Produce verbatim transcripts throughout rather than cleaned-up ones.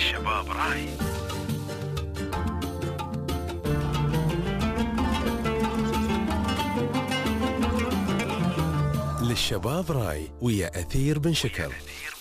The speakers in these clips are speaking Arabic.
للشباب راي. للشباب راي ويا أثير بن شكر.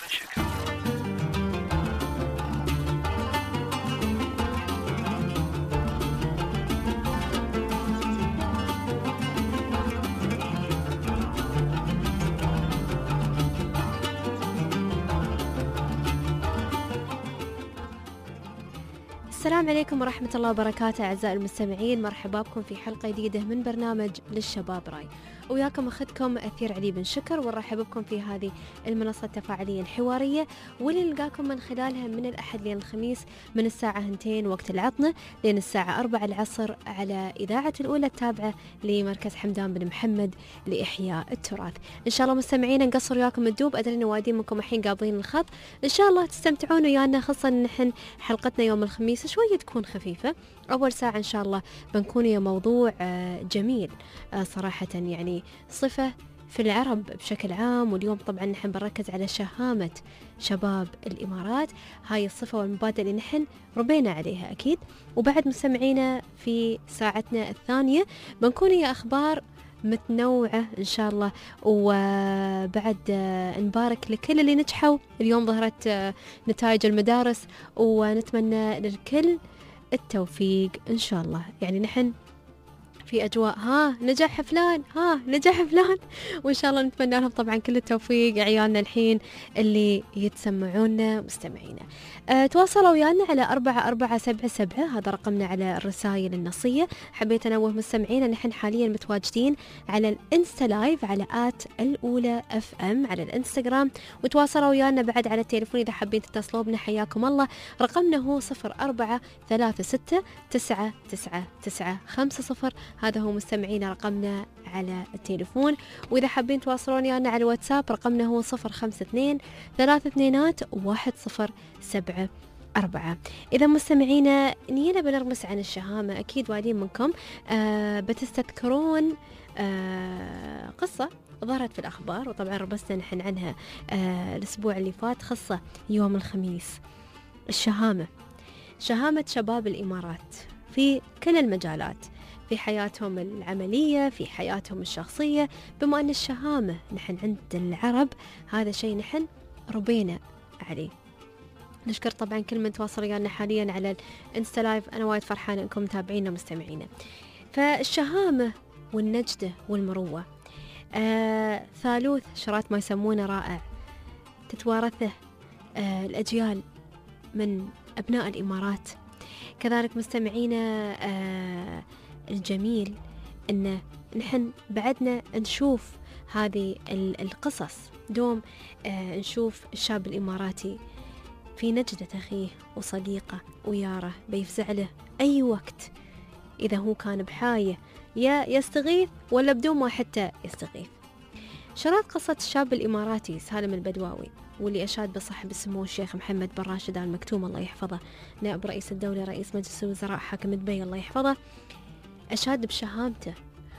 السلام عليكم ورحمة الله وبركاته أعزائي المستمعين، مرحبا بكم في حلقة جديدة من برنامج للشباب راي، وياكم أخذكم أثير علي بن شكر، ونرحب بكم في هذه المنصة التفاعلية الحوارية واللي نلقاكم من خلالها من الأحد لين الخميس من الساعة هنتين وقت العطنة لين الساعة أربعة العصر على إذاعة الأولى التابعة لمركز حمدان بن محمد لإحياء التراث. إن شاء الله مستمعين نقصر وياكم الدوب، أدري إن وايدين منكم الحين قابضين الخط، إن شاء الله تستمتعون ويانا، خاصة نحن حلقتنا يوم الخميس شوية تكون خفيفة. أول ساعة إن شاء الله بنكون يا موضوع جميل صراحة، يعني صفة في العرب بشكل عام، واليوم طبعا نحن بنركز على شهامة شباب الإمارات، هاي الصفة والمبادئ اللي نحن ربينا عليها أكيد. وبعد مستمعينا في ساعتنا الثانية بنكون يا أخبار متنوعة إن شاء الله، وبعد نبارك لكل اللي نجحوا اليوم، ظهرت نتائج المدارس ونتمنى للكل التوفيق إن شاء الله. يعني نحن في أجواء ها نجح فلان ها نجح فلان، وإن شاء الله نتمنى لهم طبعا كل التوفيق عيالنا الحين اللي يتسمعونا مستمعينا. أه تواصلوا ويانا على أربعة أربعة سبعة سبعة، هذا رقمنا على الرسائل النصية. حبيت أنوه مستمعينا نحن حاليا متواجدين على الانستا لايف على آت الأولى اف ام على الانستغرام، وتواصلوا ويانا بعد على التليفون إذا حابين تتصلوا بنا حياكم الله، رقمنا هو صفر أربعة ثلاثة ستة تسعة تسعة تسعة خمسة صفر، هذا هو مستمعينا رقمنا على التليفون. وإذا حابين تواصلون ويانا على الواتساب رقمنا هو صفر خمسة اثنين ثلاثة اثنينات واحد صفر سبعة أربعة. إذا مستمعينا نينا بنرمس عن الشهامة، أكيد وايدين منكم آه بتستذكرون آه قصة ظهرت في الأخبار، وطبعا ربسنا نحن عنها آه الأسبوع اللي فات، خاصة يوم الخميس. الشهامة، شهامة شباب الإمارات في كل المجالات، في حياتهم العملية، في حياتهم الشخصية، بما أن الشهامة نحن عند العرب هذا شيء نحن ربينا عليه. نشكر طبعا كل من تواصل ويانا حاليا على الانستا لايف، أنا وايد فرحانة أنكم متابعينا ومستمعينا. فالشهامة والنجدة والمروة آه ثالوث شرات ما يسمونه رائع، تتوارثه آه الأجيال من أبناء الإمارات. كذلك مستمعينا آه الجميل أن نحن بعدنا نشوف هذه القصص، دوم آه نشوف الشاب الإماراتي في نجدة أخيه وصديقه وياره بيفزع له أي وقت، إذا هو كان بحاجة يا يستغيث ولا بدون ما حتى يستغيث. شرات قصة الشاب الإماراتي سالم البدواوي، واللي أشاد بصاحب السمو الشيخ محمد بن راشد آل مكتوم الله يحفظه، نائب رئيس الدولة رئيس مجلس الوزراء حاكم دبي الله يحفظه، أشاد بشهامته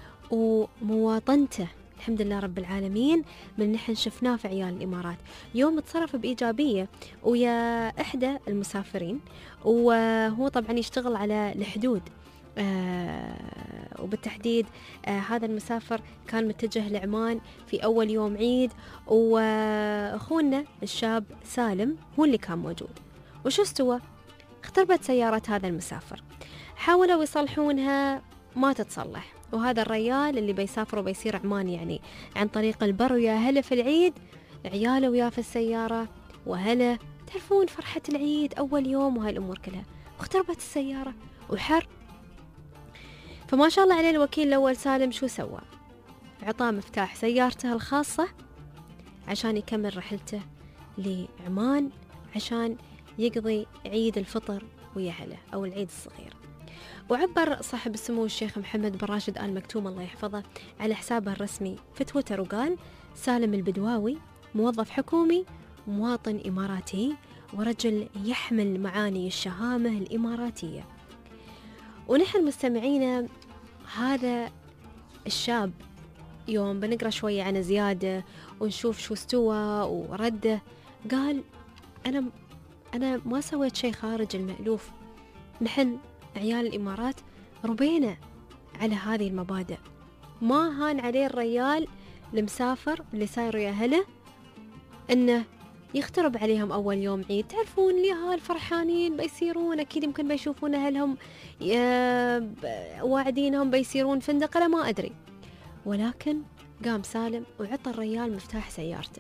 ومواطنته الحمد لله رب العالمين من نحن شفناه في عيال الإمارات. يوم تصرف بإيجابية ويا إحدى المسافرين، وهو طبعا يشتغل على الحدود آه وبالتحديد آه هذا المسافر كان متجه لعمان في أول يوم عيد، وأخونا الشاب سالم هو اللي كان موجود. وشو استوى؟ اختربت سيارة هذا المسافر، حاولوا يصلحونها ما تتصلح، وهذا الريال اللي بيسافر وبيصير عمان يعني عن طريق البر، ويا هلا في العيد عياله وياه في السيارة، وهلا تعرفون فرحة العيد أول يوم وهاي الأمور كلها، واختربت السيارة وحر. فما شاء الله عليه الوكيل الأول سالم شو سوى؟ عطاه مفتاح سيارته الخاصة عشان يكمل رحلته لعمان عشان يقضي عيد الفطر ويا هلا أو العيد الصغير. وعبر صاحب السمو الشيخ محمد بن راشد آل مكتوم الله يحفظه على حسابه الرسمي في تويتر وقال: سالم البدواوي موظف حكومي مواطن إماراتي ورجل يحمل معاني الشهامة الإماراتية. ونحن مستمعين هذا الشاب يوم بنقرأ شوية عن زيادة ونشوف شو استوى ورده، قال أنا أنا ما سويت شيء خارج المألوف. نحن عيال الإمارات ربينا على هذه المبادئ. ما هان عليه الريال المسافر اللي ساير يا هلا إنه يخترب عليهم أول يوم عيد. تعرفون اليهال فرحانين بيصيرون، أكيد يمكن بيشوفون أهلهم واعدينهم بيصيرون فندق، أنا ما أدري. ولكن قام سالم وعطى الريال مفتاح سيارته.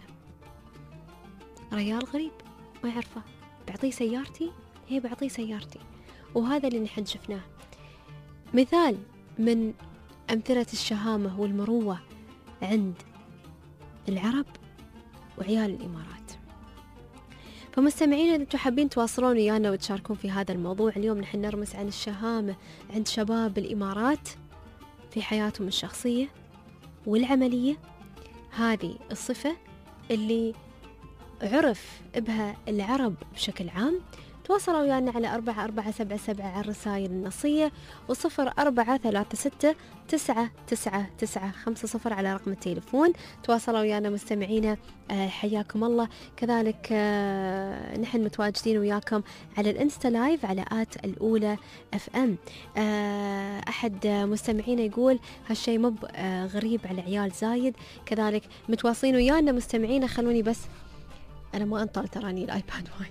ريال غريب ما يعرفه، بعطيه سيارتي، هي بعطيه سيارتي. وهذا اللي نحن شفناه، مثال من أمثلة الشهامة والمروة عند العرب وعيال الإمارات. فمستمعين، إذا انتم حابين تواصلون ويانا وتشاركون في هذا الموضوع، اليوم نحن نرمس عن الشهامة عند شباب الإمارات في حياتهم الشخصية والعملية. هذه الصفة اللي عرف بها العرب بشكل عام. تواصلوا ويانا على أربعة أربعة سبعة سبعة على الرسائل النصية، وصفر أربعة ثلاثة ستة تسعة تسعة تسعة خمسة صفر على رقم التليفون. تواصلوا ويانا مستمعينا، آه حياكم الله. كذلك آه نحن متواجدين وياكم على الانستا لايف على آت الأولى اف ام. آه أحد مستمعينا يقول هالشي مب آه غريب على عيال زايد. كذلك متواصلين ويانا مستمعينا، خلوني بس أنا ما أنطل تراني الآيباد وايد.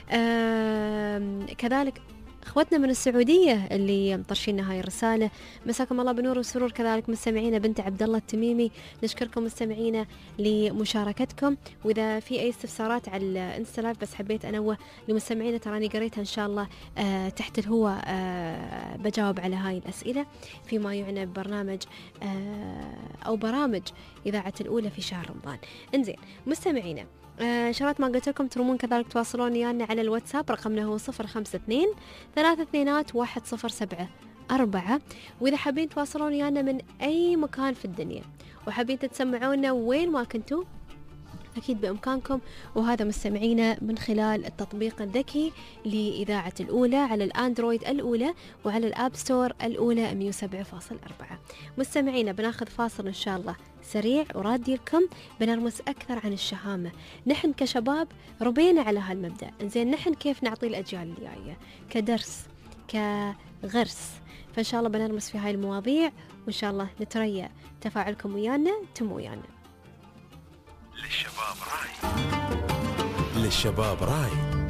كذلك أخوتنا من السعودية اللي مطرشين هاي الرسالة، مساكم الله بنور وسرور. كذلك مستمعينا بنت عبد الله التميمي، نشكركم مستمعينا لمشاركتكم. وإذا في أي استفسارات على الانستا لايف بس حبيت أنوه لمستمعينا، تراني قريتها إن شاء الله آه تحت الهواء، آه بجاوب على هاي الأسئلة فيما يعنى ببرنامج آه أو برامج إذاعة الأولى في شهر رمضان. إنزين مستمعينا، آه شرات ما قلت لكم ترمون كذلك تواصلون ويانا على الواتساب، رقمنا هو صفر خمسة اثنين ثلاثة اثنينات واحد صفر سبعة أربعة. وإذا حابين تواصلون ويانا من أي مكان في الدنيا وحابين تتسمعونا وين ما كنتوا، أكيد بإمكانكم. وهذا مستمعينا من خلال التطبيق الذكي لإذاعة الأولى على الأندرويد الأولى وعلى الآب ستور الأولى مية وسبعة فاصلة أربعة. مستمعينا بناخذ فاصل إن شاء الله سريع ورادي لكم، بنرمس أكثر عن الشهامة. نحن كشباب ربينا على هالمبدأ، إنزين نحن كيف نعطي الأجيال اللي جاية كدرس كغرس. فإن شاء الله بنرمس في هاي المواضيع، وإن شاء الله نتريا تفاعلكم ويانا تم ويانا. للشباب راي، للشباب راي.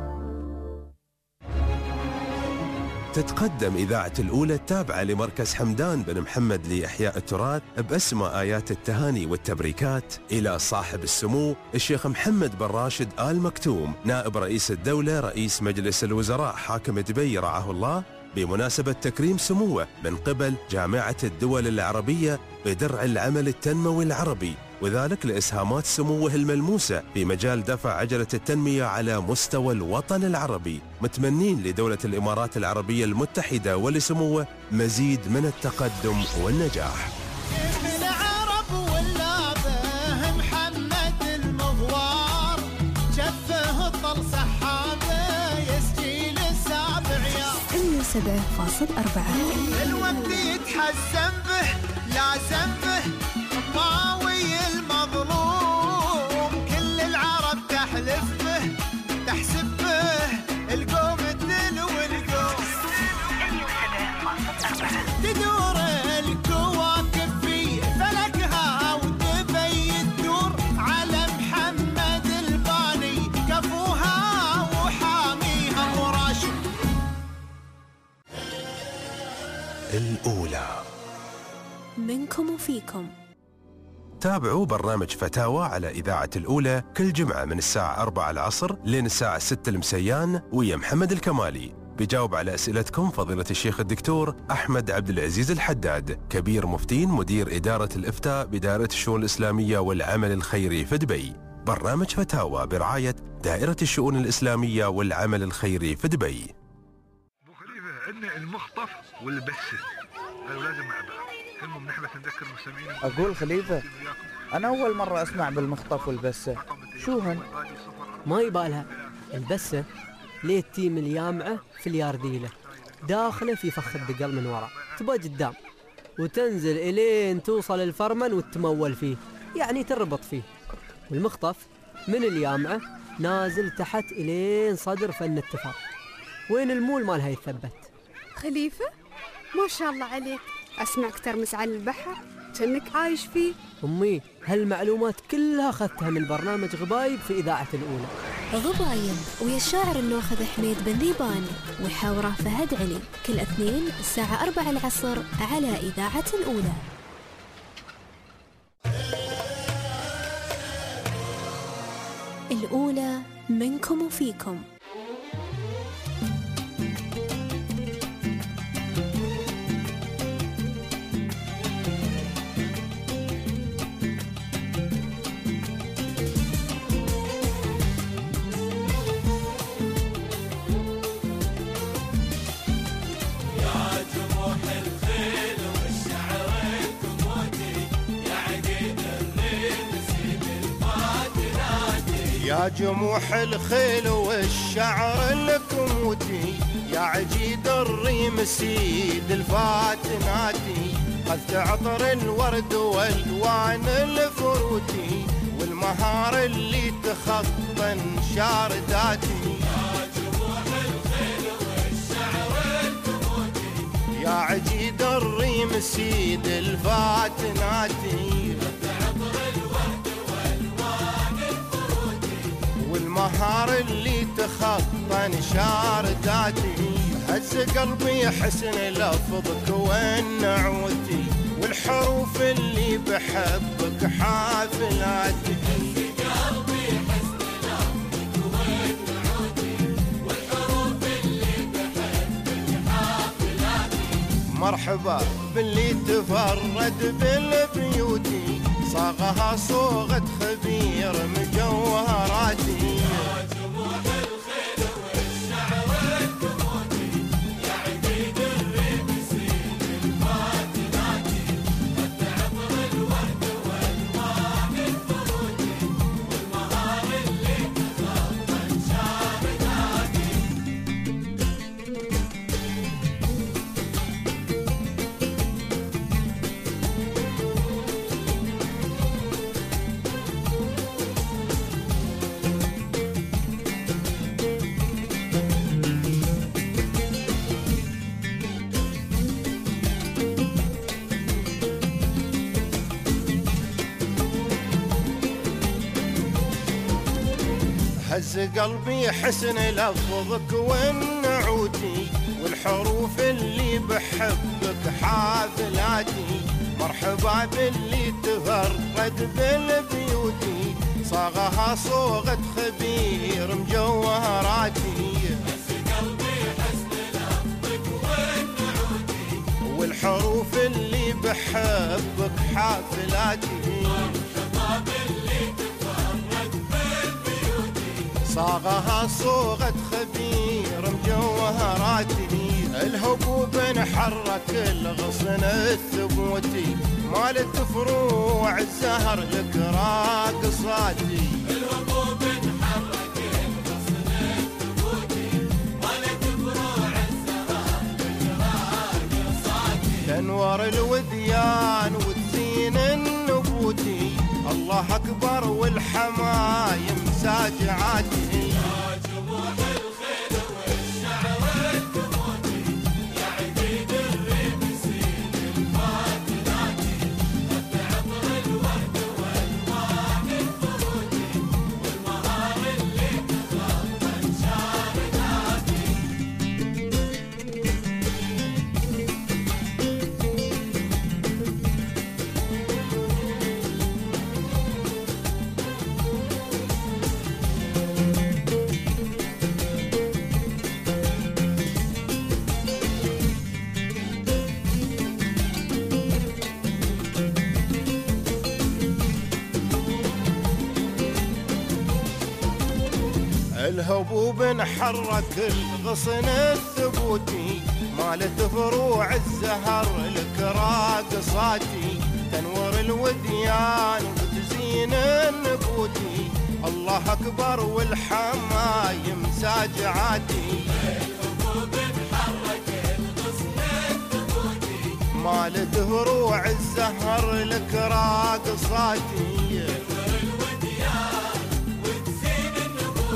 تتقدم إذاعة الأولى التابعة لمركز حمدان بن محمد لإحياء التراث بأسمى آيات التهاني والتبريكات إلى صاحب السمو الشيخ محمد بن راشد آل مكتوم، نائب رئيس الدولة رئيس مجلس الوزراء حاكم دبي رعاه الله، بمناسبة تكريم سموه من قبل جامعة الدول العربية بدرع العمل التنموي العربي، وذلك لإسهامات سموه الملموسة في مجال دفع عجلة التنمية على مستوى الوطن العربي، متمنين لدولة الإمارات العربية المتحدة ولسموه مزيد من التقدم والنجاح. سبعة فاصل أربعة الوقت يتحسن به لازم به قاوي المظلوم، كل العرب تحلف به تحسب به القوم الدل والقوم. تدور الكواكب في فلكها وتبي الدور على محمد الباني، كفوها وحاميها وراشد. الأولى منكم وفيكم. تابعوا برنامج فتاوى على إذاعة الأولى كل جمعة من الساعة أربعة العصر لين الساعة ستة المسيان، ويا محمد الكمالي بيجاوب على أسئلتكم فضيلة الشيخ الدكتور أحمد عبد العزيز الحداد، كبير مفتين مدير إدارة الإفتاء بدائرة الشؤون الإسلامية والعمل الخيري في دبي. برنامج فتاوى برعاية دائرة الشؤون الإسلامية والعمل الخيري في دبي. ابو خليفه عندنا المخطف والبسه، قالوا لازم مع بعض. المهم نحن نذكر المستمعين. اقول خليفه انا اول مره اسمع بالمخطف والبسه، شو هن؟ ما يبالها البسه ليه التيم اليامعه في اليارديله، داخله في فخ الدقل من وراء، تبقى قدام وتنزل الين توصل الفرمن وتمول فيه، يعني تربط فيه. والمخطف من اليامعه نازل تحت إلين صدر فن التفر. وين المول مالها يتثبت؟ خليفة ما شاء الله عليك، أسمعك ترمس على البحر كأنك عايش فيه. أمي هالمعلومات كلها أخذتها من برنامج غبايب في إذاعة الأولى. غبايب ويا الشاعر النوخذ حميد بن ذيبان وحاوره فهد علي، كل اثنين الساعة أربعة العصر على إذاعة الأولى. الأولى منكم وفيكم. يا جموح الخيل والشعر الكموتي، يا عجيد الريم سيد الفاتناتي، قد تعطر الورد والوان الفروتي، والمهار اللي تخطى انشار ذاتي. يا جموح الخيل والشعر الكموتي، يا عجيد الريم سيد الفاتناتي، والمهار اللي تخطى نشار ذاتي. هز قلبي حسن لفظك والنعوتي، والحروف اللي بحبك حافلاتي. هز قلبي حسن لفظك والنعوتي، والحروف اللي بحبك حافلاتي. مرحبا باللي تفرد بالبيوتي، صاغها صوغة خبير مجوهراتي. يا جموح الخيل والشعر الكموتي، يا عقيد الريم سيد الفاتناتي، قد تعطر الورد والوان الفروتي، والمهار اللي تخطى انشار ذاتي. هز قلبي حسن لفظك والنعوتي، والحروف اللي بحبك حافلاتي. مرحبا باللي تفرد بالبيوتي، صاغها صوغة خبير مجوهراتي. هز قلبي حسن لفظك والنعوتي، والحروف اللي بحبك حافلاتي. مرحبا باللي تفرد بالبيوتي، صاغها صوغة خبير مجوهراتي. الهبوب نحرك الغصن الثبوتي، مالت فروع الزهر لك راقصاتي. الهبوب نحرك الغصن الثبوتي، مالت فروع الزهر لك راقصاتي. تنور الوديان وتزين النبوتي، الله أكبر والحمايم ساجعاتي. يا جموح الخيل والشعر الكموتي، يا عقيد الريم سيد الفاتناتي، قد تعطر الورد والوان الفروتي، والمهار اللي تخطى انشار ذاتي. الهبوب نحرك الغصن الثبوتي، مالت فروع الزهر لك راقصاتي. تنور الوديان وتزين النبوتي، الله أكبر والحمايم ساجعاتي. الهبوب نحرك الغصن الثبوتي، مالت فروع الزهر لك راقصاتي. تنور الوديان وتزين النبوتي،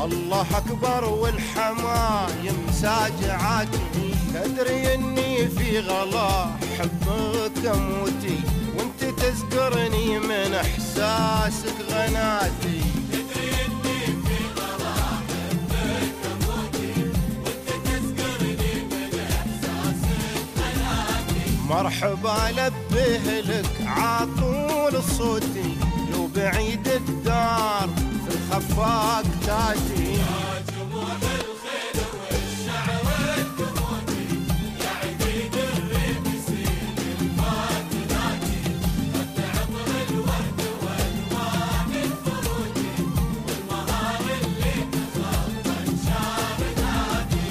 الله أكبر والحمايم ساجعاتي، تدري إني في غلا حبك أموتي، وانت تذكرني من إحساسك غناتي. تدري إني في غلا حبك أموتي، وانت تذكرني من إحساسك غناتي. مرحبا لبيه لك عطول صوتي، لو بعيد الدار في الخفاق تاتي. يا جموع الخير والشعر الدموتي، يا عقيد الريب يسيل الفاتناتي، قد عطر الورد والوان الفروتي، والمهار اللي تخطى شابناتي.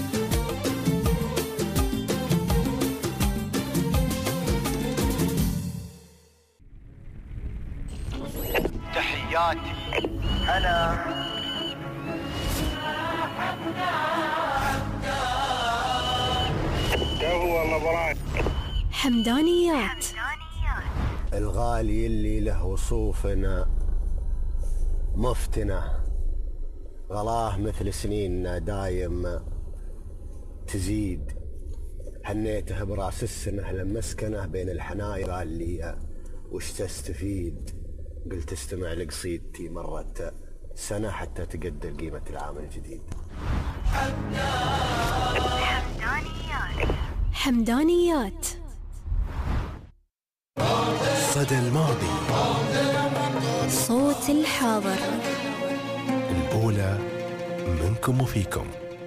تحياتي أنا حمدانيات. الغالي اللي له وصوفنا مفتنا، غلاه مثل سنيننا دايم تزيد. هنيته براس السنه لما مسكنه بين الحنايا، قال لي وش تستفيد؟ قلت استمع لقصيدتي، مرت سنة حتى تقدر قيمة العام الجديد. حمدانيات. حمدانيات. صدى الماضي، صوت الحاضر، الأولى منكم وفيكم.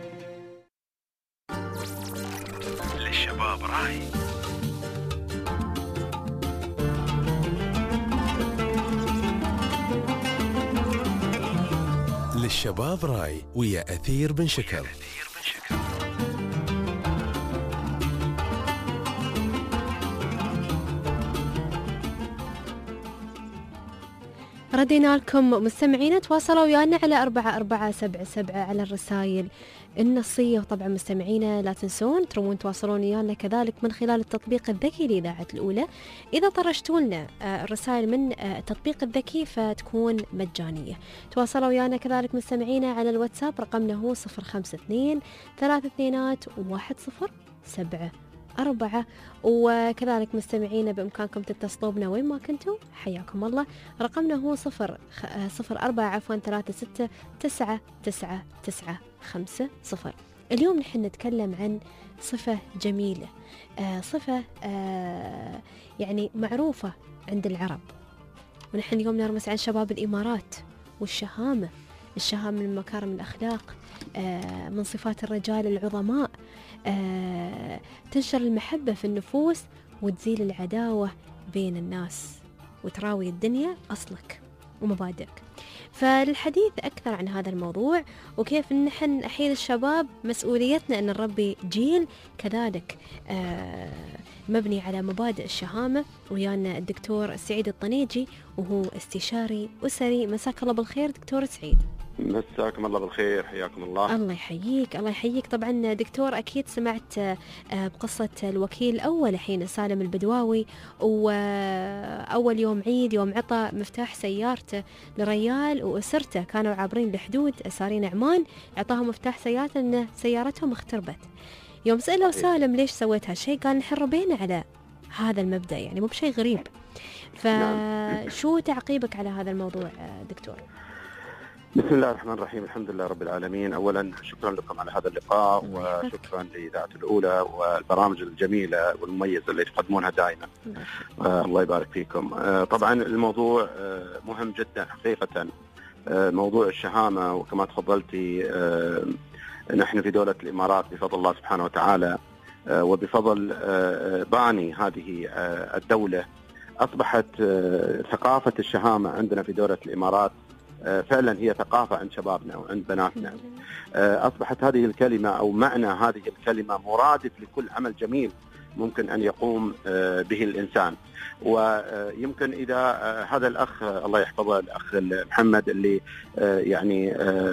للشباب راي. للشباب راي ويا أثير بن شكر. ردينا لكم مستمعين، تواصلوا ويانا على أربعة أربعة سبعة سبعة على الرسائل النصية. وطبعا مستمعينا لا تنسون تروون تواصلون ويانا كذلك من خلال التطبيق الذكي لإذاعة الأولى. إذا طرشتوا لنا الرسائل من التطبيق الذكي فتكون مجانية. تواصلوا ويانا كذلك مستمعينا على الواتساب، رقمنا هو صفر خمسة اثنين ثلاثة اثنينات واحد صفر سبعة أربعة. وكذلك مستمعين بإمكانكم تتصلوا بنا وين ما كنتوا، حياكم الله. رقمنا هو صفر صفر أربعة عفوا ثلاثة ستة تسعة تسعة تسعة خمسة صفر. اليوم نحن نتكلم عن صفة جميلة، آه صفة آه يعني معروفة عند العرب، ونحن اليوم نرمس عن شباب الإمارات والشهامة. الشهامة من مكارم الأخلاق، آه من صفات الرجال العظماء، آه تنشر المحبة في النفوس وتزيل العداوة بين الناس، وتراوي الدنيا أصلك ومبادئك. فالحديث أكثر عن هذا الموضوع وكيف نحن أحيل الشباب مسؤوليتنا أن نربي جيل كذلك آه مبني على مبادئ الشهامة. ويانا الدكتور سعيد الطنيجي وهو استشاري أسري. مساك الله بالخير دكتور سعيد. مساكم الله بالخير، حياكم الله. الله يحييك الله يحييك. طبعا دكتور أكيد سمعت بقصة الوكيل الأول حين سالم البدواوي، وأول يوم عيد يوم عطى مفتاح سيارته لريال وأسرته كانوا عابرين الحدود سارين عمان، عطاهم مفتاح سيارته لأن سيارتهم اختربت. يوم سألوا سالم ليش سويت هالشيء، قال نحن ربينا على هذا المبدأ، يعني مو بشيء غريب. فشو تعقيبك على هذا الموضوع دكتور؟ بسم الله الرحمن الرحيم، الحمد لله رب العالمين. أولا شكرا لكم على هذا اللقاء، وشكرا لإذاعة الأولى والبرامج الجميلة والمميزة اللي تقدمونها دائما. آه الله يبارك فيكم. آه طبعا الموضوع آه مهم جدا حقيقة، آه موضوع الشهامة. وكما تفضلتي آه نحن في دولة الإمارات بفضل الله سبحانه وتعالى آه وبفضل آه باني هذه آه الدولة، أصبحت آه ثقافة الشهامة عندنا في دولة الإمارات فعلا هي ثقافة عند شبابنا وعند بناتنا. أصبحت هذه الكلمة أو معنى هذه الكلمة مرادف لكل عمل جميل ممكن أن يقوم به الإنسان. ويمكن إذا هذا الأخ الله يحفظه الأخ محمد اللي يعني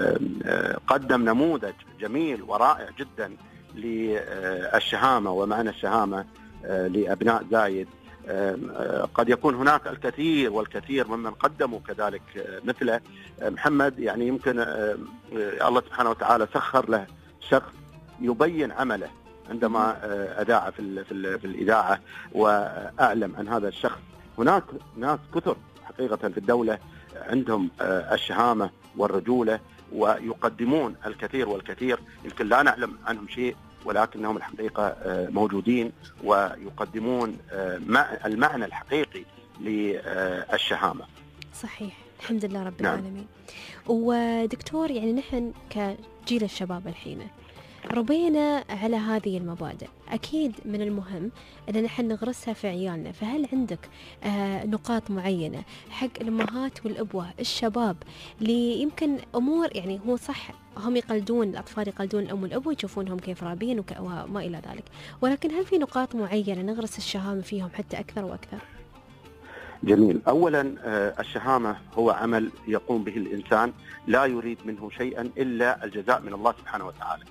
قدم نموذج جميل ورائع جدا للشهامة ومعنى الشهامة لأبناء زايد، قد يكون هناك الكثير والكثير ممن قدموا كذلك مثله. محمد يعني يمكن الله سبحانه وتعالى سخر له شخص يبين عمله عندما أذاع في, في, في الإذاعة وأعلم عن هذا الشخص. هناك ناس كثر حقيقة في الدولة عندهم الشهامة والرجولة ويقدمون الكثير والكثير، يمكن لا نعلم عنهم شيء ولكنهم الحقيقة موجودين ويقدمون المعنى الحقيقي للشهامة. صحيح، الحمد لله رب نعم. العالمين. ودكتور يعني نحن كجيل الشباب الحين ربينا على هذه المبادئ، أكيد من المهم أن نحن نغرسها في عيالنا. فهل عندك آه نقاط معينة حق الأمهات والأبوة الشباب اللي يمكن أمور يعني هو صح هم يقلدون الأطفال يقلدون الأم والأبو يشوفونهم كيف رابين وك... وما إلى ذلك، ولكن هل في نقاط معينة نغرس الشهامة فيهم حتى أكثر وأكثر؟ جميل. أولا الشهامة هو عمل يقوم به الإنسان لا يريد منه شيئا إلا الجزاء من الله سبحانه وتعالى.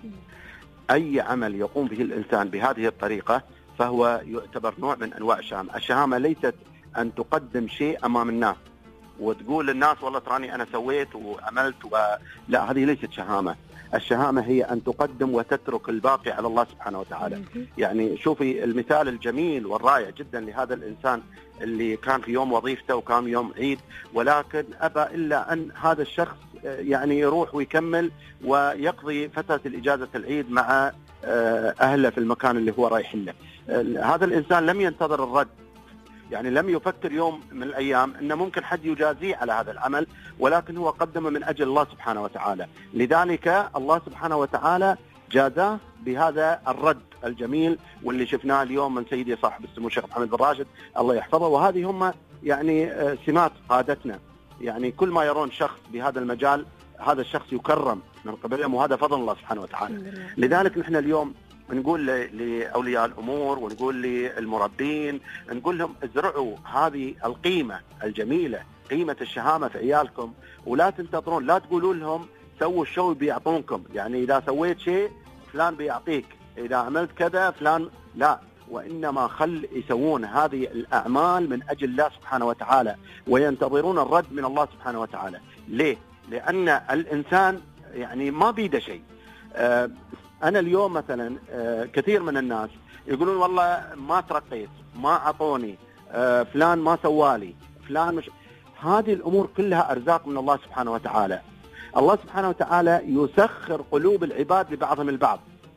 أي عمل يقوم به الإنسان بهذه الطريقة فهو يعتبر نوع من أنواع الشهامة. الشهامة ليست أن تقدم شيء أمام الناس وتقول للناس والله تراني أنا سويت وعملت و... لا، هذه ليست شهامة. الشهامة هي أن تقدم وتترك الباقي على الله سبحانه وتعالى. يعني شوفي المثال الجميل والرائع جدا لهذا الإنسان اللي كان في يوم وظيفته وكان يوم عيد، ولكن أبى إلا أن هذا الشخص يعني يروح ويكمل ويقضي فترة الإجازة العيد مع أهله في المكان اللي هو رايح له. هذا الإنسان لم ينتظر الرد، يعني لم يفكر يوم من الأيام أنه ممكن حد يجازيه على هذا العمل، ولكن هو قدم من أجل الله سبحانه وتعالى. لذلك الله سبحانه وتعالى جازاه بهذا الرد الجميل واللي شفناه اليوم من سيدي صاحب السمو الشيخ محمد بن راشد الله يحفظه. وهذه هم يعني سمات قادتنا، يعني كل ما يرون شخص بهذا المجال هذا الشخص يكرم من قبلهم، وهذا فضل الله سبحانه وتعالى. لذلك نحن اليوم نقول لأولياء الأمور ونقول للمربين، نقول لهم ازرعوا هذه القيمة الجميلة، قيمة الشهامة في عيالكم، ولا تنتظرون، لا تقولوا لهم سووا الشو بيعطونكم، يعني إذا سويت شيء فلان بيعطيك، إذا عملت كذا فلان، لا، وإنما خل يسوون هذه الأعمال من أجل الله سبحانه وتعالى وينتظرون الرد من الله سبحانه وتعالى. ليه؟ لأن الإنسان يعني ما بيده شيء. آه أنا اليوم مثلا آه كثير من الناس يقولون والله ما ترقيت، ما عطوني، آه فلان ما سوالي، فلان مش. هذه الأمور كلها أرزاق من الله سبحانه وتعالى. الله سبحانه وتعالى يسخر قلوب العباد لبعضهم البعض،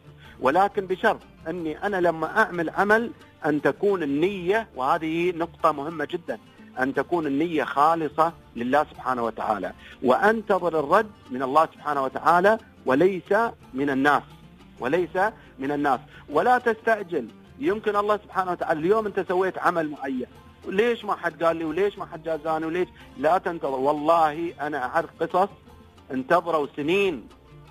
ولكن بشرط أني أنا لما أعمل عمل أن تكون النية، وهذه نقطة مهمة جدا، أن تكون النية خالصة لله سبحانه وتعالى، وأنتظر الرد من الله سبحانه وتعالى وليس من الناس، وليس من الناس. ولا تستعجل، يمكن الله سبحانه وتعالى اليوم أنت سويت عمل معين، ليش ما حد قال لي، وليش ما حد جازاني، وليش لا تنتظر. والله أنا أعرف قصص انتظروا سنين،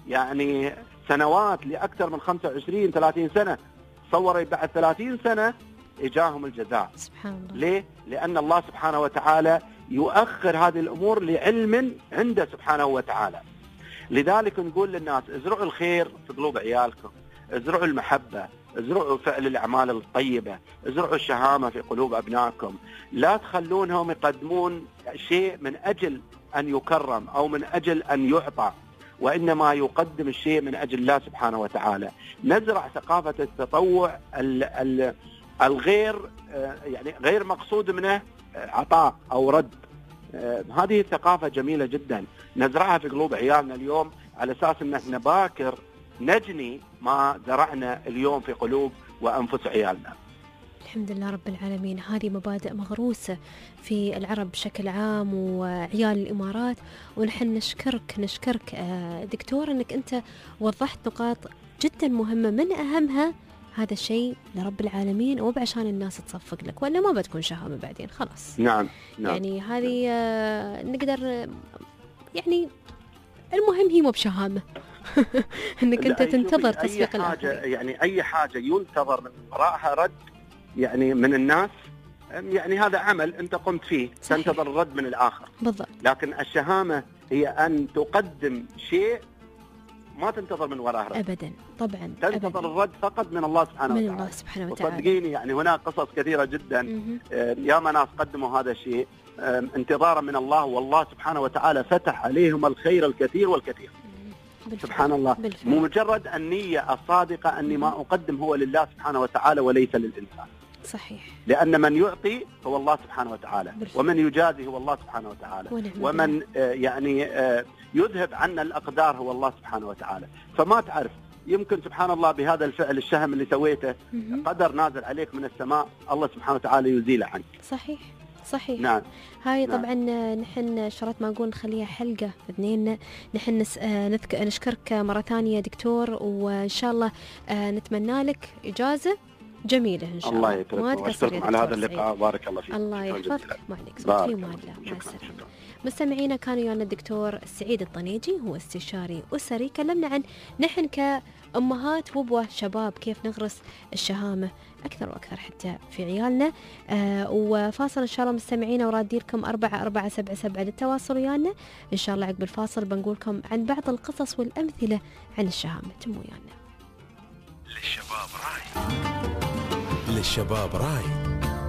يعني سنوات، لأكثر من خمسة وعشرين ثلاثين سنة، صوروا بعد ثلاثين سنة إجاهم الجزاء. سبحان الله. ليه؟ لأن الله سبحانه وتعالى يؤخر هذه الأمور لعلم عنده سبحانه وتعالى. لذلك نقول للناس ازرعوا الخير في قلوب عيالكم، ازرعوا المحبة، ازرعوا فعل الأعمال الطيبة، ازرعوا الشهامة في قلوب أبنائكم. لا تخلونهم يقدمون شيء من أجل أن يكرم أو من أجل أن يعطى، وإنما يقدم الشيء من أجل الله سبحانه وتعالى. نزرع ثقافة التطوع ال ال الغير يعني غير مقصود منه عطاء أو رد. هذه الثقافة جميلة جدا، نزرعها في قلوب عيالنا اليوم على أساس أن احنا باكر نجني ما زرعنا اليوم في قلوب وأنفس عيالنا. الحمد لله رب العالمين. هذه مبادئ مغروسة في العرب بشكل عام وعيال الإمارات، ونحن نشكرك نشكرك دكتور أنك أنت وضحت نقاط جدا مهمة، من أهمها هذا الشيء لرب العالمين وبعشان الناس تصفق لك، ولا ما بتكون شهامة بعدين خلاص. نعم نعم. يعني هذه نقدر يعني المهم هي مو بشهامة انك انت تنتظر تصفيق الآخرين. يعني اي حاجة ينتظر من وراءها رد يعني من الناس، يعني هذا عمل انت قمت فيه، صحيح. تنتظر الرد من الآخر. بالضبط. لكن الشهامة هي ان تقدم شيء ما تنتظر من وراء رد ابدا طبعا، تنتظر أبداً. الرد فقط من الله سبحانه من وتعالى. الله سبحانه وتعالى. وصدقيني يعني هناك قصص كثيره جدا ياما ناس قدموا هذا الشيء انتظارا من الله، والله سبحانه وتعالى فتح عليهم الخير الكثير والكثير. بالفعل. سبحان الله. بالفعل. مو مجرد النية الصادقة أني ما أقدم هو لله سبحانه وتعالى وليس للإنسان. صحيح. لأن من يعطي هو الله سبحانه وتعالى. بالفعل. ومن يجازي هو الله سبحانه وتعالى. ونعم. ومن آه يعني آه يذهب عنا الأقدار هو الله سبحانه وتعالى. فما تعرف، يمكن سبحان الله بهذا الفعل الشهم اللي سويته قدر نازل عليك من السماء الله سبحانه وتعالى يزيله عنك. صحيح صحيح. نعم. هاي نعم. طبعا نحن شرط ما نقول نخليها حلقة اثنين. نحن نس... نذك... نشكرك مرة ثانية دكتور، وإن شاء الله نتمنى لك إجازة جميلة إن شاء الله. الله يكرمك وأشكركم على هذا اللقاء. بارك الله فيك. الله يحفظك. ما عليك في مال الله. مع السلامة. مستمعينا كان ويانا الدكتور سعيد الطنيجي، هو استشاري أسري. كلمنا عن نحن كأمهات وبوة شباب كيف نغرس الشهامة أكثر وأكثر حتى في عيالنا. آه وفاصل إن شاء الله مستمعينا، ورادي لكم أربعة أربعة سبعة سبعة للتواصل ويانا إن شاء الله. عقب الفاصل بنقولكم عن بعض القصص والأمثلة عن الشهامة. تموا ويانا. للشباب راي، للشباب راي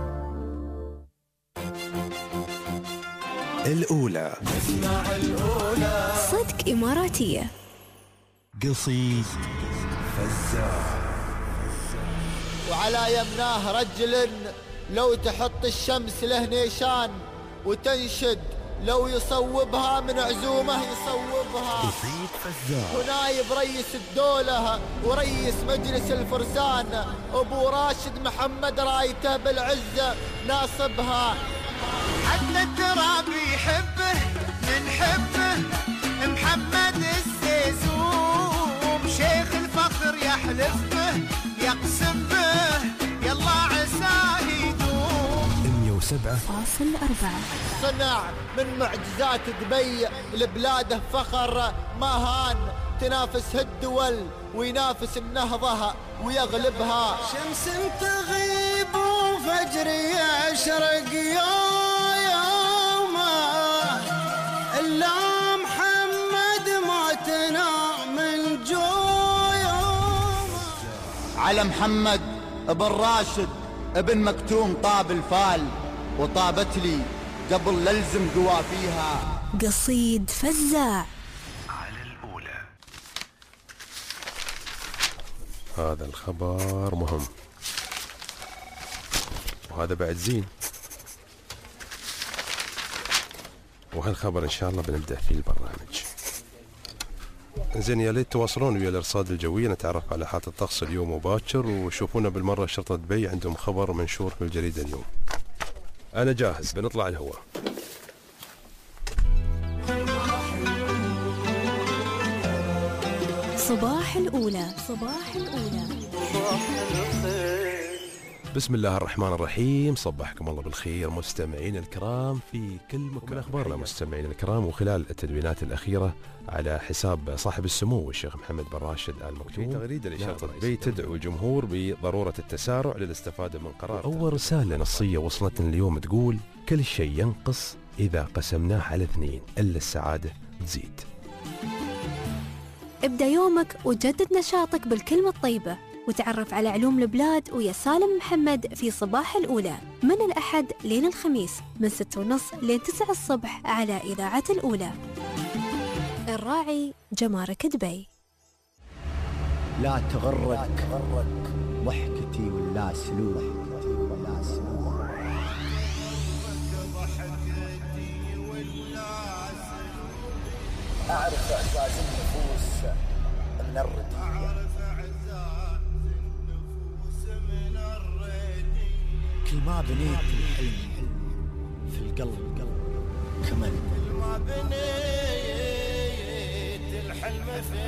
الأولى. اسمع الأولى. صدق إماراتية. قصيد فزاع. وعلى يمناه رجل لو تحط الشمس له نيشان وتنشد لو يصوبها من عزومه يصوبها. قصيد فزاع. ونايب رئيس الدولة ورئيس مجلس الفرسان أبو راشد محمد رايته بالعزة ناصبها. حتى التراب يحبه من حبه محمد السيزوم، شيخ الفخر يحلف به يقسم به يلا عساه يدوم. مية وسبعة فاصل أربعة. صنع من معجزات دبي لبلاده فخر ماهان، تنافس الدول وينافس النهضة ويغلبها. شمس تغيب وفجر يشرق يا يومه، إلا محمد ما تنام من جويومه. على محمد ابن راشد ابن مكتوم طاب الفال، وطابت لي قبل للزم قوافيها. قصيد فزاع. على الأولى. هذا الخبر مهم، وهذا بعد زين، وهالخبر إن شاء الله بنبدأ فيه البرنامج. زين، يا ليت تواصلون ويا الارصاد الجوي، نتعرف على حالة الطقس اليوم وباكر، وشوفونا بالمرة شرطة دبي عندهم خبر منشور في الجريدة اليوم. أنا جاهز، بنطلع الهواء. صباح الأولى. صباح الأولى. بسم الله الرحمن الرحيم. صبحكم الله بالخير مستمعين الكرام في كل مكان. أخبارنا مستمعين الكرام، وخلال التدوينات الأخيرة على حساب صاحب السمو الشيخ محمد بن راشد آل مكتوم، تغريدة لشرطة دبي تدعو الجمهور بضرورة التسارع للاستفادة من قرار. أول رسالة نصية وصلتنا اليوم تقول: كل شيء ينقص إذا قسمناه على اثنين، إلا السعادة تزيد. ابدأ يومك وجدد نشاطك بالكلمة الطيبة، وتعرف على علوم البلاد ويا سالم محمد في صباح الأولى من الأحد لين الخميس من ستة ونص لين تسعة الصبح على إذاعة الأولى. الراعي جمارك دبي. لا تغرك ضحكتي ولا سلوك، أعرف إعزاز النفوس من الردية، كل ما بنيت الحلم في القلب كمل، كل ما بنيت الحلم في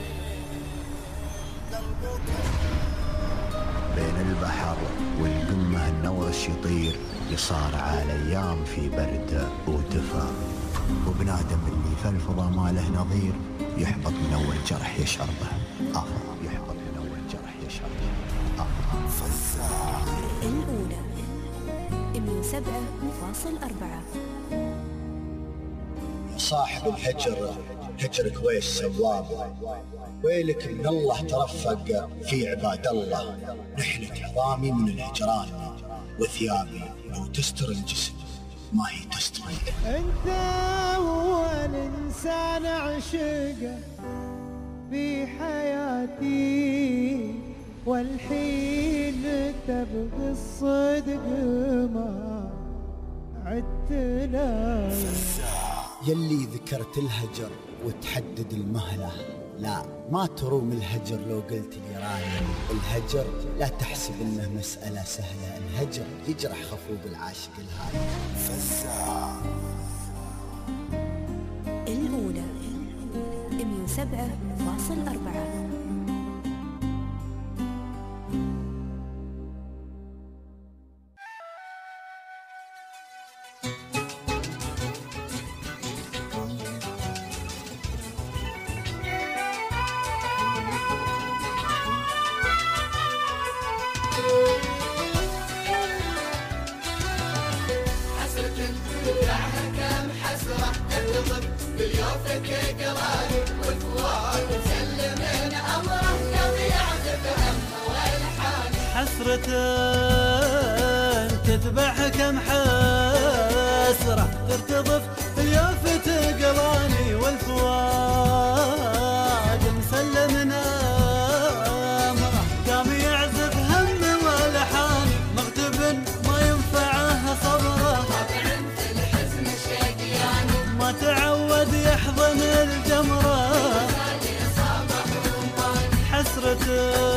قلبك. بين البحر والقمة النورش يطير، يصارع الأيام في برد ودفا، وبنادم اللي في الفضا ما له نظير، يحبط من أول جرح يشعر به آه يحبط من أول جرح يشعر به آه. فزاع الأولى مية وسبعة فاصل أربعة. صاحب الحجر هجرك ويش سواب، ويلك من الله ترفق في عباد الله. رحلة عظامي من الهجران، وثيابي لو تستر الجسم ما هي تستر. انت اول انسان عشقه في حياتي، والحين تبغي الصدق ما عدت لا. يلي ذكرت الهجر وتحدد المهلة، لا ما تروم الهجر لو قلت لي رايم. الهجر لا تحسب انه مسألة سهلة، الهجر يجرح خفوق العاشق الهاي. فزاع الأولى مئة وسبعة فاصل أربعة. حسرة تذبح كم حسرة ترتضف اليافت قلاني، والفؤاد مسلم نامره قام يعزف هم والحاني، مغتب ما ينفعه صبره الحزن شقياني، ما تعود يحضن الجمره حسرة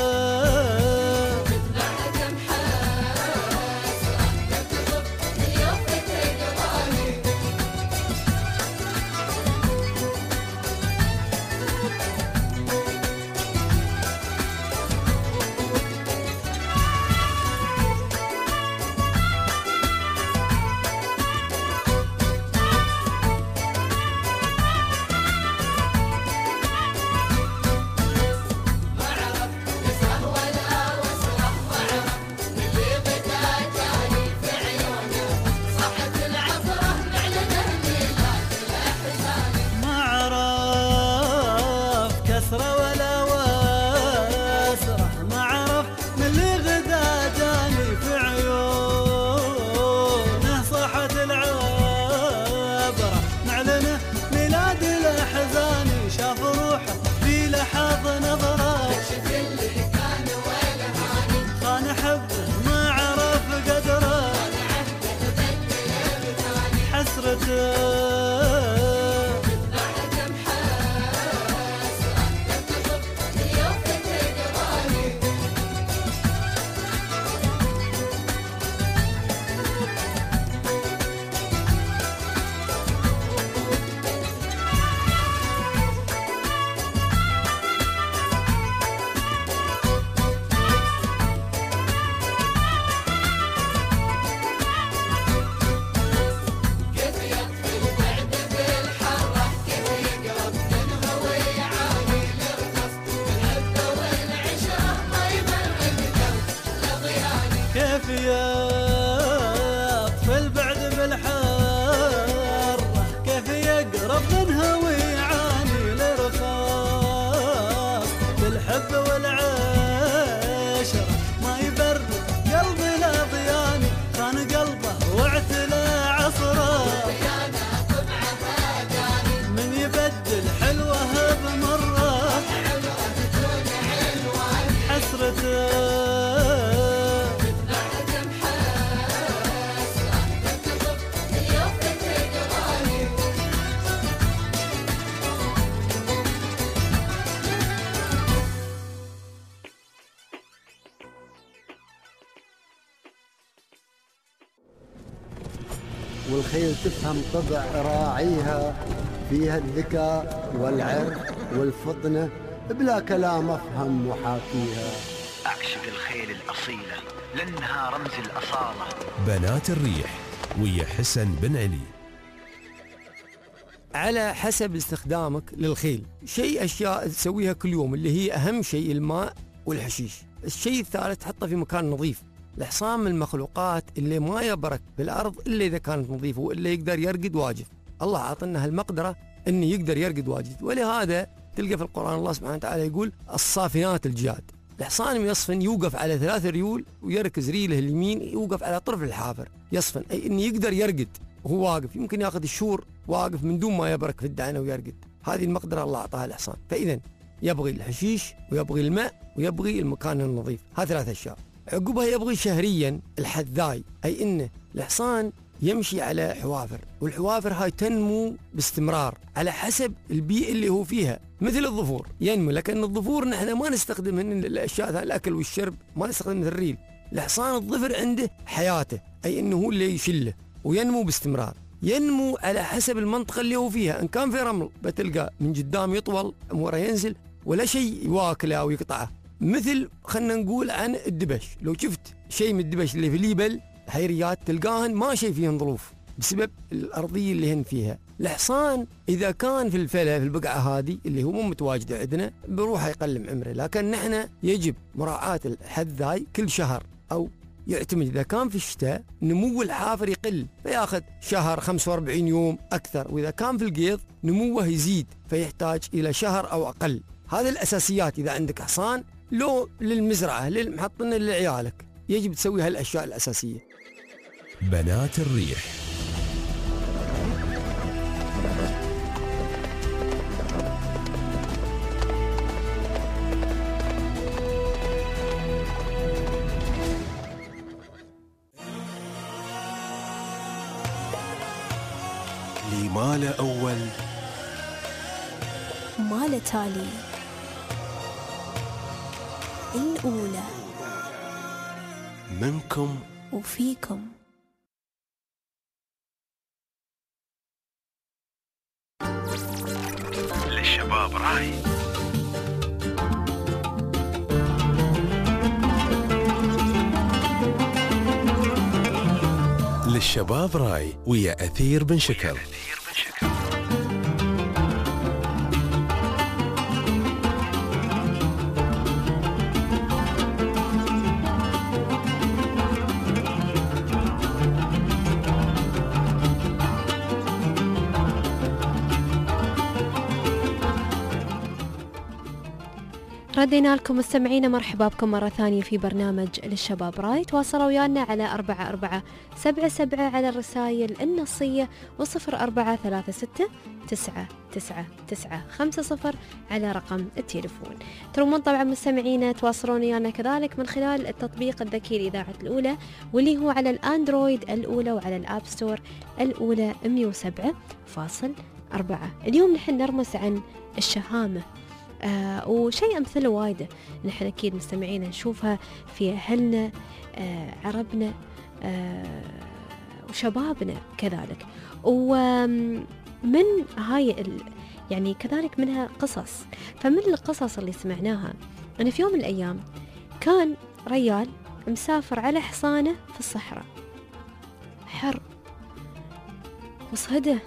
والخيل تفهم طبع راعيها، فيها الذكاء والعرق والفطنة، بلا كلام أفهم محاكيها. أعشق الخيل الأصيلة لأنها رمز الأصالة. بنات الريح ويا حسن بن علي. على حسب استخدامك للخيل، شيء أشياء تسويها كل يوم اللي هي أهم شيء الماء والحشيش. الشيء الثالث تحطه في مكان نظيف. الحصان من المخلوقات اللي ما يبرك بالأرض إلا إذا كانت نظيفة، وإلا يقدر يرقد واجف. الله عطنا هالمقدرة أنه يقدر يرقد واجد. ولهذا تلقى في القرآن الله سبحانه وتعالى يقول الصافنات الجياد. الحصان يصفن يوقف على ثلاث ريول ويركز ريله اليمين يوقف على طرف الحافر يصفن، أي أنه يقدر يرقد وهو واقف، يمكن ياخذ الشهور واقف من دون ما يبرك في الدعنة ويرقد. هذه المقدرة الله أعطاها الحصان. فإذا يبغي الحشيش ويبغي الماء ويبغي المكان النظيف، هذه ثلاث أشياء. عقبها يبغي شهريا الحذاي، أي أنه الحصان يمشي على حوافر، والحوافر هاي تنمو باستمرار على حسب البيئة اللي هو فيها، مثل الظفور ينمو، لكن الظفور نحن ما نستخدم هن الأشياء الأكل والشرب، ما نستخدم مثل الريل. الحصان الظفر عنده حياته، أي أنه هو اللي يشله وينمو باستمرار، ينمو على حسب المنطقة اللي هو فيها. إن كان في رمل بتلقى من قدام يطول من ورا ينزل ولا شيء يواكله أو يقطعه. مثل خلنا نقول عن الدبش، لو شفت شيء من الدبش اللي في ليبل حيريات تلقاهن ما شيء فيهن ظروف بسبب الأرضية اللي هن فيها. الحصان إذا كان في الفلا في البقعة هذه اللي هو مو متواجدة عندنا بروح يقلم عمره، لكن نحن يجب مراعاة الحذاي كل شهر، أو يعتمد إذا كان في الشتاء نمو الحافر يقل فياخذ شهر خمسة وأربعين يوم أكثر، وإذا كان في القيض نموه يزيد فيحتاج إلى شهر أو أقل. هذه الأساسيات إذا عندك حصان، لو للمزرعة للمحطنة لعيالك يجب تسوي هالأشياء الأساسية. بنات الريح. لي مال أول مال تالي، الأولى منكم وفيكم. للشباب راي. للشباب راي ويا أثير بن شكر. ردينا لكم مستمعينا، مرحبا بكم مرة ثانية في برنامج للشباب راي. تواصلوا ويانا على أربعة أربعة سبعة سبعة على الرسائل النصية، وصفر أربعة ثلاثة ستة تسعة تسعة تسعة خمسة صفر على رقم التليفون. ترون طبعا مستمعينا تواصلون ويانا كذلك من خلال التطبيق الذكي لإذاعة الأولى، واللي هو على الأندرويد الأولى وعلى الآب ستور الأولى مية وسبعة فاصل أربعة. اليوم نحن نرمس عن الشهامة، آه وشيء أمثله وايدة نحن أكيد مستمعين نشوفها في أهلنا، آه عربنا، آه وشبابنا كذلك. ومن هاي يعني كذلك منها قصص. فمن القصص اللي سمعناها أن في يوم من الأيام كان ريال مسافر على حصانه في الصحراء، حر وصهده،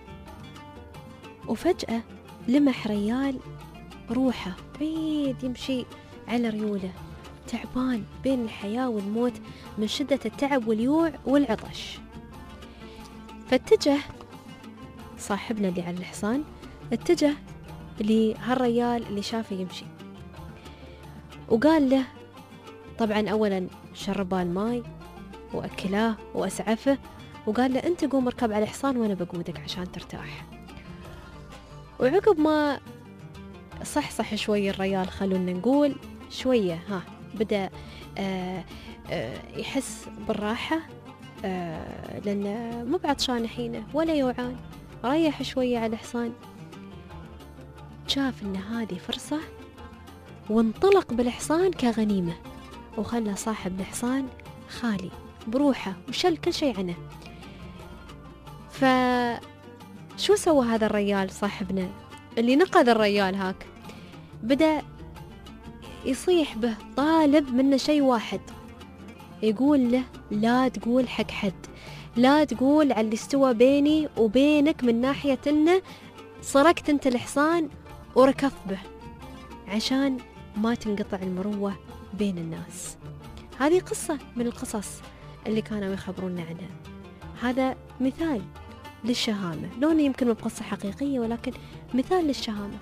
وفجأة لمح ريال روحه بعيد يمشي على ريوله، تعبان بين الحياة والموت من شدة التعب واليوع والعطش. فاتجه صاحبنا اللي على الحصان، اتجه لهالريال اللي شافه يمشي وقال له، طبعا أولا شرباه الماي وأكلاه وأسعفه، وقال له أنت قوم اركب على حصان وأنا بقودك عشان ترتاح. وعقب ما صح صح شوي الريال، خلونا نقول شوية ها بدأ آآ آآ يحس بالراحة، لأنه مو بعطشان حينه ولا يوعان، ريح شوية على الحصان، شاف إن هذه فرصة وانطلق بالحصان كغنيمة، وخلى صاحب الحصان خالي بروحه وشل كل شيء عنه. فشو سوى هذا الريال صاحبنا اللي نقذ الريال هاك؟ بدأ يصيح به، طالب منه شيء واحد، يقول له لا تقول حق حد، لا تقول على اللي استوى بيني وبينك من ناحية انه سرقت انت الحصان وركضت به، عشان ما تنقطع المروة بين الناس. هذه قصة من القصص اللي كانوا يخبرونا عنها. هذا مثال للشهامة، لونه يمكن مو بقصة حقيقية ولكن مثال للشهامة.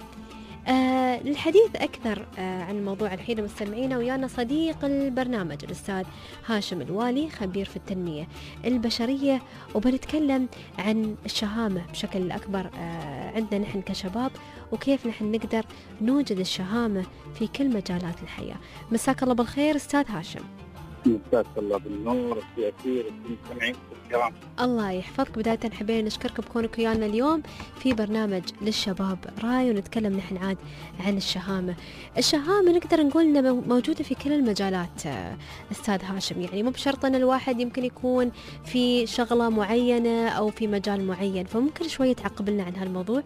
آه للحديث أكثر آه عن الموضوع الحين مستمعينا ويانا صديق البرنامج الأستاذ هاشم الوالي، خبير في التنمية البشرية، وبنتكلم عن الشهامة بشكل أكبر آه عندنا نحن كشباب، وكيف نحن نقدر نوجد الشهامة في كل مجالات الحياة. مساك الله بالخير أستاذ هاشم. مساك الله بالنور والتأثير والمستمعين الكرام. الله يحفظك. بداية حبينا نشكرك بكونك ويانا اليوم في برنامج للشباب راي، ونتكلم نحن عاد عن الشهامة. الشهامة نقدر نقول إنها موجودة في كل المجالات أستاذ هاشم، يعني مو بشرط أن الواحد يمكن يكون في شغلة معينة أو في مجال معين، فممكن شوية تعقب لنا عن هالموضوع؟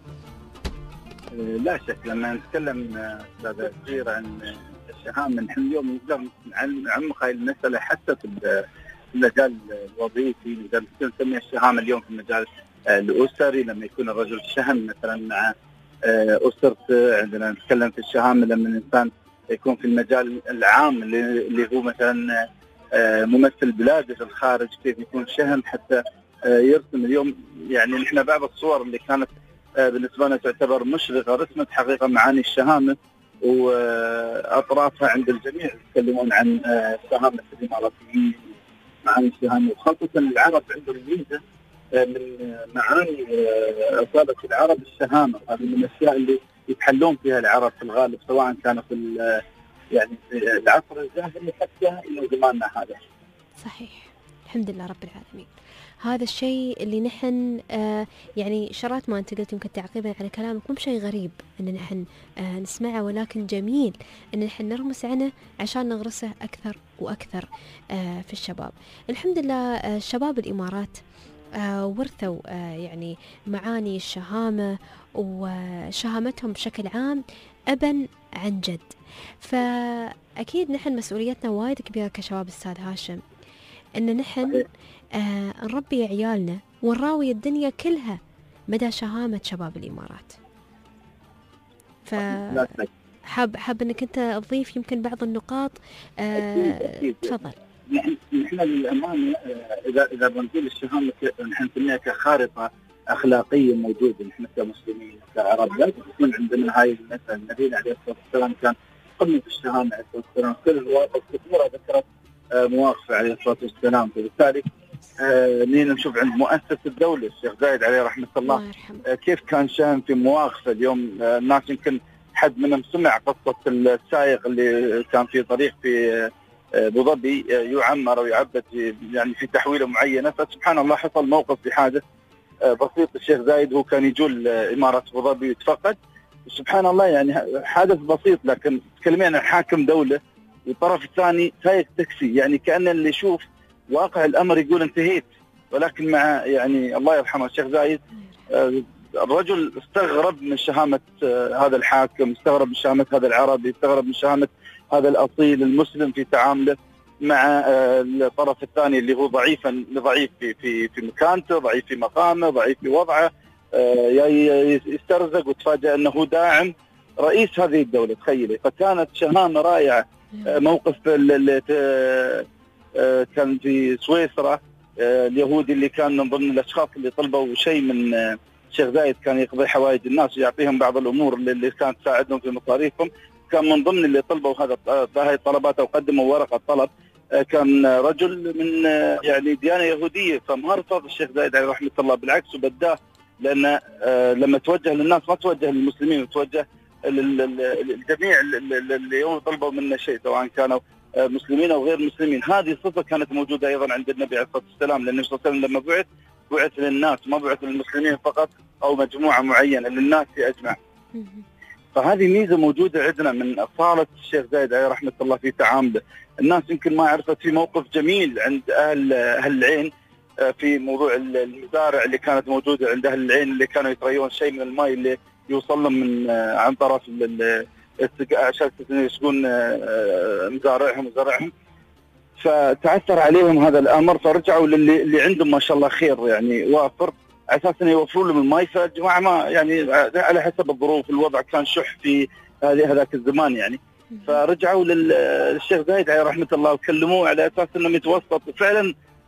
لا شك، لما نتكلم أستاذ كثير عن الشهامة نحن اليوم نقدر نعمق هاي المسألة حتى في المجال الوظيفي. نقدر نسميها الشهامة اليوم في المجال الأسري، لما يكون الرجل شهم مثلا مع أسرته. عندنا نتكلم في الشهامة لما الإنسان يكون في المجال العام اللي هو مثلا ممثل بلاده في الخارج، كيف يكون شهم حتى يرسم. اليوم يعني نحن بعض الصور اللي كانت بالنسبة لنا تعتبر مشرقة رسمت حقيقة معاني الشهامة وأطرافها عند الجميع. يتكلمون عن شهامة الإماراتيين، معاني الشهامة، وخاصة العرب عندهم ميزة من معاني أصالة العرب الشهامة. هذه من الأشياء اللي يتحلون فيها العرب في الغالب، سواء كانوا في يعني في العصر الجاهلي حتى إلى زماننا هذا. صحيح، الحمد لله رب العالمين. هذا الشيء اللي نحن آه يعني شرات ما أنت قلت يمكن تعقيبا على كلامك، مو بشيء غريب أن نحن آه نسمعه، ولكن جميل أن نحن نرمس عنه عشان نغرسه أكثر وأكثر آه في الشباب. الحمد لله آه شباب الإمارات آه ورثوا آه يعني معاني الشهامة وشهامتهم بشكل عام أبا عن جد. فأكيد نحن مسؤوليتنا وايد كبيرة كشباب أستاذ هاشم، أن نحن آه نربي عيالنا ونراوي الدنيا كلها مدى شهامة شباب الإمارات. ف حاب حاب أنك أنت تضيف يمكن بعض النقاط. آه تفضل. نحن للأمانة إذا إذا بنقول الشهامة نحن نسميها كخارطة أخلاقية موجودة. نحن كمسلمين كعرب لازم تكون عندنا هاي المسألة. النبي عليه الصلاة والسلام كان قمة الشهامة عليه الصلاة والسلام، كل الواقع كثيرة ذكرت مواقفه عليه الصلاة والسلام. فبالتالي آه نينا نشوف عند مؤسس الدولة الشيخ زايد عليه رحمة الله آه كيف كان شهم في مواقفه. اليوم آه الناس يمكن حد منهم سمع قصة السائق اللي كان في طريق في آه أبو ظبي آه يعمر أو يعبد يعني في تحويلة معينة، فسبحان الله حصل موقف بحادث آه بسيط. الشيخ زايد هو كان يجول آه إمارة أبو ظبي ويتفقد، سبحان الله يعني حادث بسيط، لكن تكلمين عن حاكم دولة والطرف الثاني سايق تاكسي، يعني كأن اللي يشوف واقع الأمر يقول انتهيت. ولكن مع يعني الله يرحمه الشيخ زايد الرجل استغرب من شهامة هذا الحاكم، استغرب من شهامة هذا العربي، استغرب من شهامة هذا الأصيل المسلم في تعامله مع الطرف الثاني اللي هو ضعيفا ضعيف في في في مكانته، ضعيف في مقامه، ضعيف في وضعه، يسترزق وتفاجأ أنه داعم رئيس هذه الدولة. تخيلي، فكانت شهامة رائعة. موقف اللي كان في سويسرا اليهودي اللي كان من ضمن الأشخاص اللي طلبوا شيء من الشيخ زايد، كان يقضي حوائج الناس ويعطيهم بعض الأمور اللي كانت تساعدهم في مصاريفهم. كان من ضمن اللي طلبوا هذا هاي الطلبات أو قدموا ورقة طلب كان رجل من يعني ديانة يهودية، فما رفض الشيخ زايد عليه رحمة الله، بالعكس وبداه، لأن لما توجه للناس ما توجه للمسلمين، وتوجه الجميع اللي طلبوا منا شيء سواء كانوا مسلمين أو غير مسلمين. هذه صفة كانت موجودة أيضا عند النبي عليه الصلاة والسلام، لأن النبي صلى الله عليه وسلم لما بعث بعث للناس، ما بعث للمسلمين فقط أو مجموعة معينة، للناس أجمع. فهذه ميزة موجودة عندنا من أصالة الشيخ زايد عليه رحمة الله في تعامله. الناس يمكن ما عرفت في موقف جميل عند أهل أهل العين في موضوع المزارع اللي كانت موجودة عند أهل العين، اللي كانوا يتريون شيء من الماء اللي يوصل لهم من عن طرف عشان يسقون مزارعهم وزرعهم، فتعثر عليهم هذا الأمر، فرجعوا للي اللي عندهم ما شاء الله خير يعني وافر، على أساس أن يوفروا لهم الماء. فالجماعة ما يعني على حسب الظروف، الوضع كان شح في هذه هذاك الزمان يعني، فرجعوا للشيخ زايد عليه رحمة الله وكلموه على أساس أنهم يتوسط. فعلا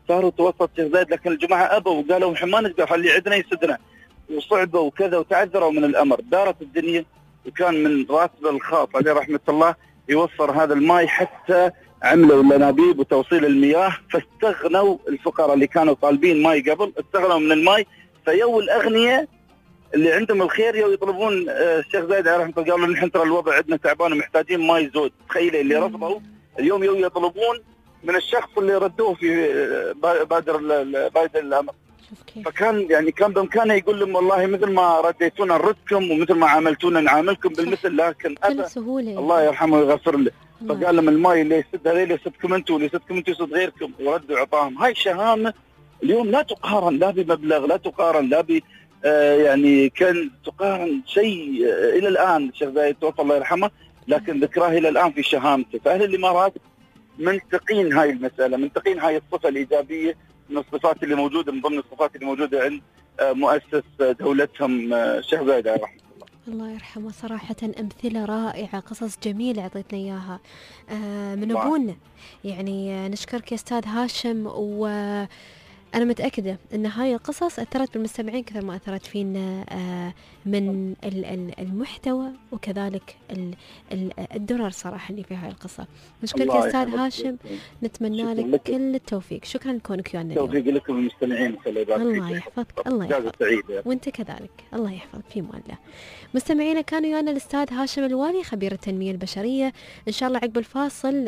صاروا توسط شيخ زايد، لكن الجماعه ابوا وقالوا احنا ما نقدر، خلي عندنا يسدنا، وصعبوا وكذا وتعذروا من الامر. دارت الدنيا وكان من راتب الخاص عليه رحمه الله يوفر هذا الماء، حتى عملوا الانابيب وتوصيل المياه، فاستغنوا الفقراء اللي كانوا طالبين ماء قبل استغنوا من الماء، فيو الاغنياء اللي عندهم الخير يو يطلبون الشيخ زايد عليه رحمه الله، قالوا نحن ترى الوضع عندنا تعبان ومحتاجين ماء زود. تخيلي اللي رفضوا اليوم يو يطلبون من الشخص اللي ردوه في بادر بادر الامر. فكان يعني كان بامكانه يقول لهم والله مثل ما رديتونا نردكم ومثل ما عاملتونا نعاملكم بالمثل، لكن ابى الله يرحمه ويغفر له. فقال لهم الماء اللي يسد هذول يسدكم انتم واللي يسدكم انتم يسد غيركم، وردوا عطاهم. هاي شهامه اليوم لا تقارن لا بمبلغ، لا تقارن لا ب آه يعني كان تقارن شيء آه الى الان. الشيخ زايد توفى الله يرحمه، لكن ذكراه الى الان في شهامته. فاهل الامارات منتقين هاي المساله، منتقين هاي الصفه الايجابيه من الصفات اللي موجوده، من ضمن الصفات اللي موجوده عند آه مؤسس دولتهم الشيخ آه زايد عليه رحمه الله. الله يرحمه. صراحة أمثلة رائعة، قصص جميلة عطيتنا إياها آه من أبونا. يعني نشكرك يا أستاذ هاشم، و أنا متأكدة أن هاي القصص أثرت بالمستمعين كثر ما أثرت فينا من المحتوى وكذلك الدرر صراحة اللي في هاي القصة. نشكرك يا أستاذ هاشم، نتمنى لك كل التوفيق. شكرا لكونك ويانا اليوم. توفيق لكم المستمعين، الله يحفظك. الله يحفظك وأنت كذلك، الله يحفظك في مان الله. مستمعينا كانوا ويانا الأستاذ هاشم الوالي خبير التنمية البشرية. إن شاء الله عقب الفاصل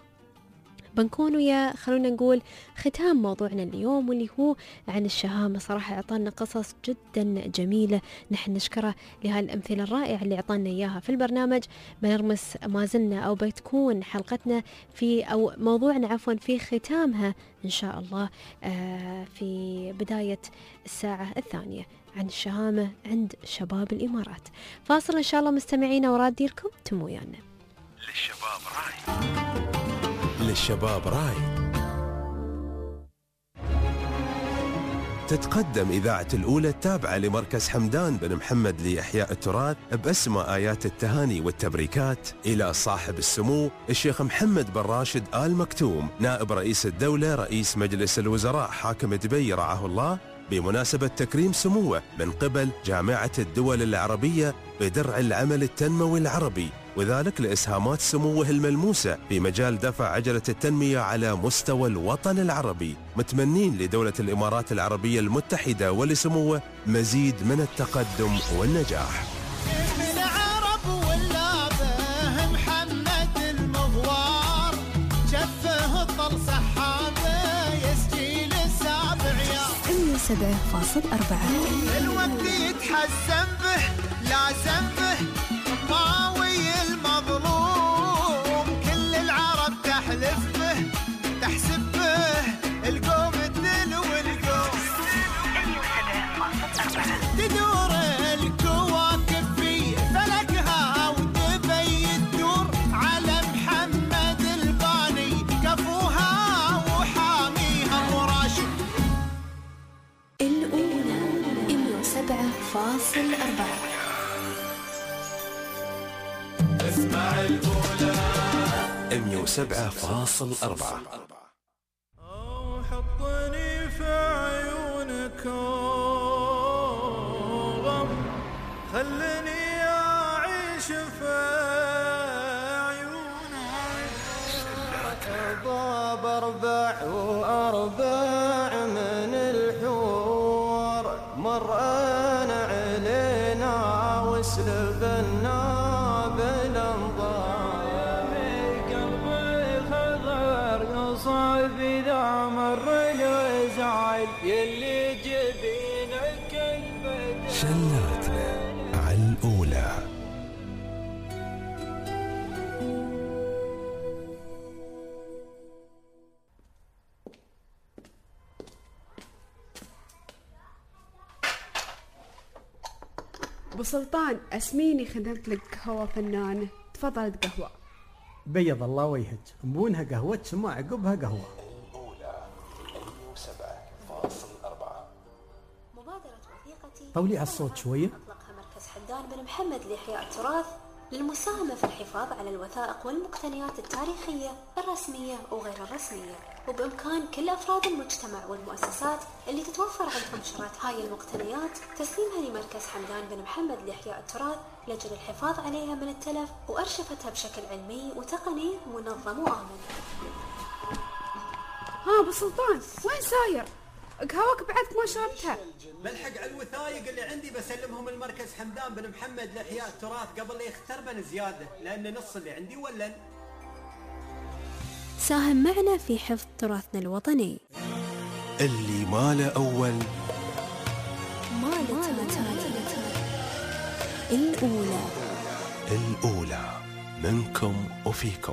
بنكون ويا خلونا نقول ختام موضوعنا اليوم، واللي هو عن الشهامة. صراحة أعطانا قصص جدا جميلة، نحن نشكره لهذه الأمثلة الرائعة اللي أعطانا إياها في البرنامج. بنرمس ما زلنا أو بتكون حلقتنا في أو موضوعنا عفوا في ختامها إن شاء الله آه في بداية الساعة الثانية عن الشهامة عند شباب الإمارات. فاصل إن شاء الله مستمعينا، ورادي لكم تمو ويانا. للشباب راي، للشباب راي. تتقدم إذاعة الأولى التابعة لمركز حمدان بن محمد لإحياء التراث بأسمى آيات التهاني والتبريكات إلى صاحب السمو الشيخ محمد بن راشد آل مكتوم، نائب رئيس الدولة رئيس مجلس الوزراء حاكم دبي رعاه الله، بمناسبة تكريم سموه من قبل جامعة الدول العربية بدرع العمل التنموي العربي، وذلك لإسهامات سموه الملموسة في مجال دفع عجلة التنمية على مستوى الوطن العربي. متمنين لدولة الإمارات العربية المتحدة ولسموه مزيد من التقدم والنجاح. سبعة فاصل أربعة. الوقت يتحسن به لازم به طاوي المظلوم، كل العرب تحلف به تحسب به القوم الدل والقوم. تدور الكواكب في فلكها ودبي تدور على محمد الباني، كفوها وحاميها وراشد. الأولى مية وسبعة فاصل أربعة. اسمع الأولى مية وسبعة فاصل أربعة. حطني في عيونكم، خلني أعيش في عيونك. ضاب أربع وأربع من الحور، مرأنا علينا وسلبنا بالانظار. قلبي خضر قصف إذا مر الوزعل، يلي جبينك البدر. شلاتنا على الأولى. ابو سلطان اسميني خدمت لك قهوه فنانه، تفضلت قهوه. بيض الله وجهك، مبونها قهوه ثم عقبها قهوه. الأولى سبعة فاصل أربعة. مبادرة وثيقتي طولي على الصوت شويه. أطلقها مركز حمدان بن محمد لإحياء التراث للمساهمة في الحفاظ على الوثائق والمقتنيات التاريخية الرسمية وغير الرسمية. وبإمكان كل أفراد المجتمع والمؤسسات اللي تتوفر عندهم شرايط هاي المقتنيات تسليمها لمركز حمدان بن محمد لإحياء التراث لأجل الحفاظ عليها من التلف وأرشفتها بشكل علمي وتقني منظم وآمن. ها أبو سلطان، وين ساير؟ قهوك بعدك ما شربتها. بلحق على الوثايق اللي عندي بسلمهم المركز حمدان بن محمد لإحياء التراث قبل لا يختربن زيادة، لأن نص اللي عندي ولن. ساهم معنا في حفظ تراثنا الوطني. اللي ما له أول ما له تالي. الأولى الأولى منكم وفيكم.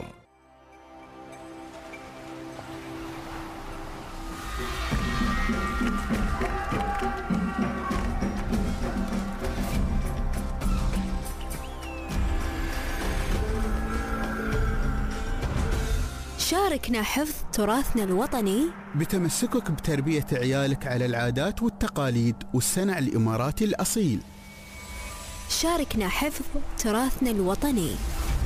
شاركنا حفظ تراثنا الوطني بتمسكك بتربية عيالك على العادات والتقاليد والصنع الإماراتي الأصيل. شاركنا حفظ تراثنا الوطني.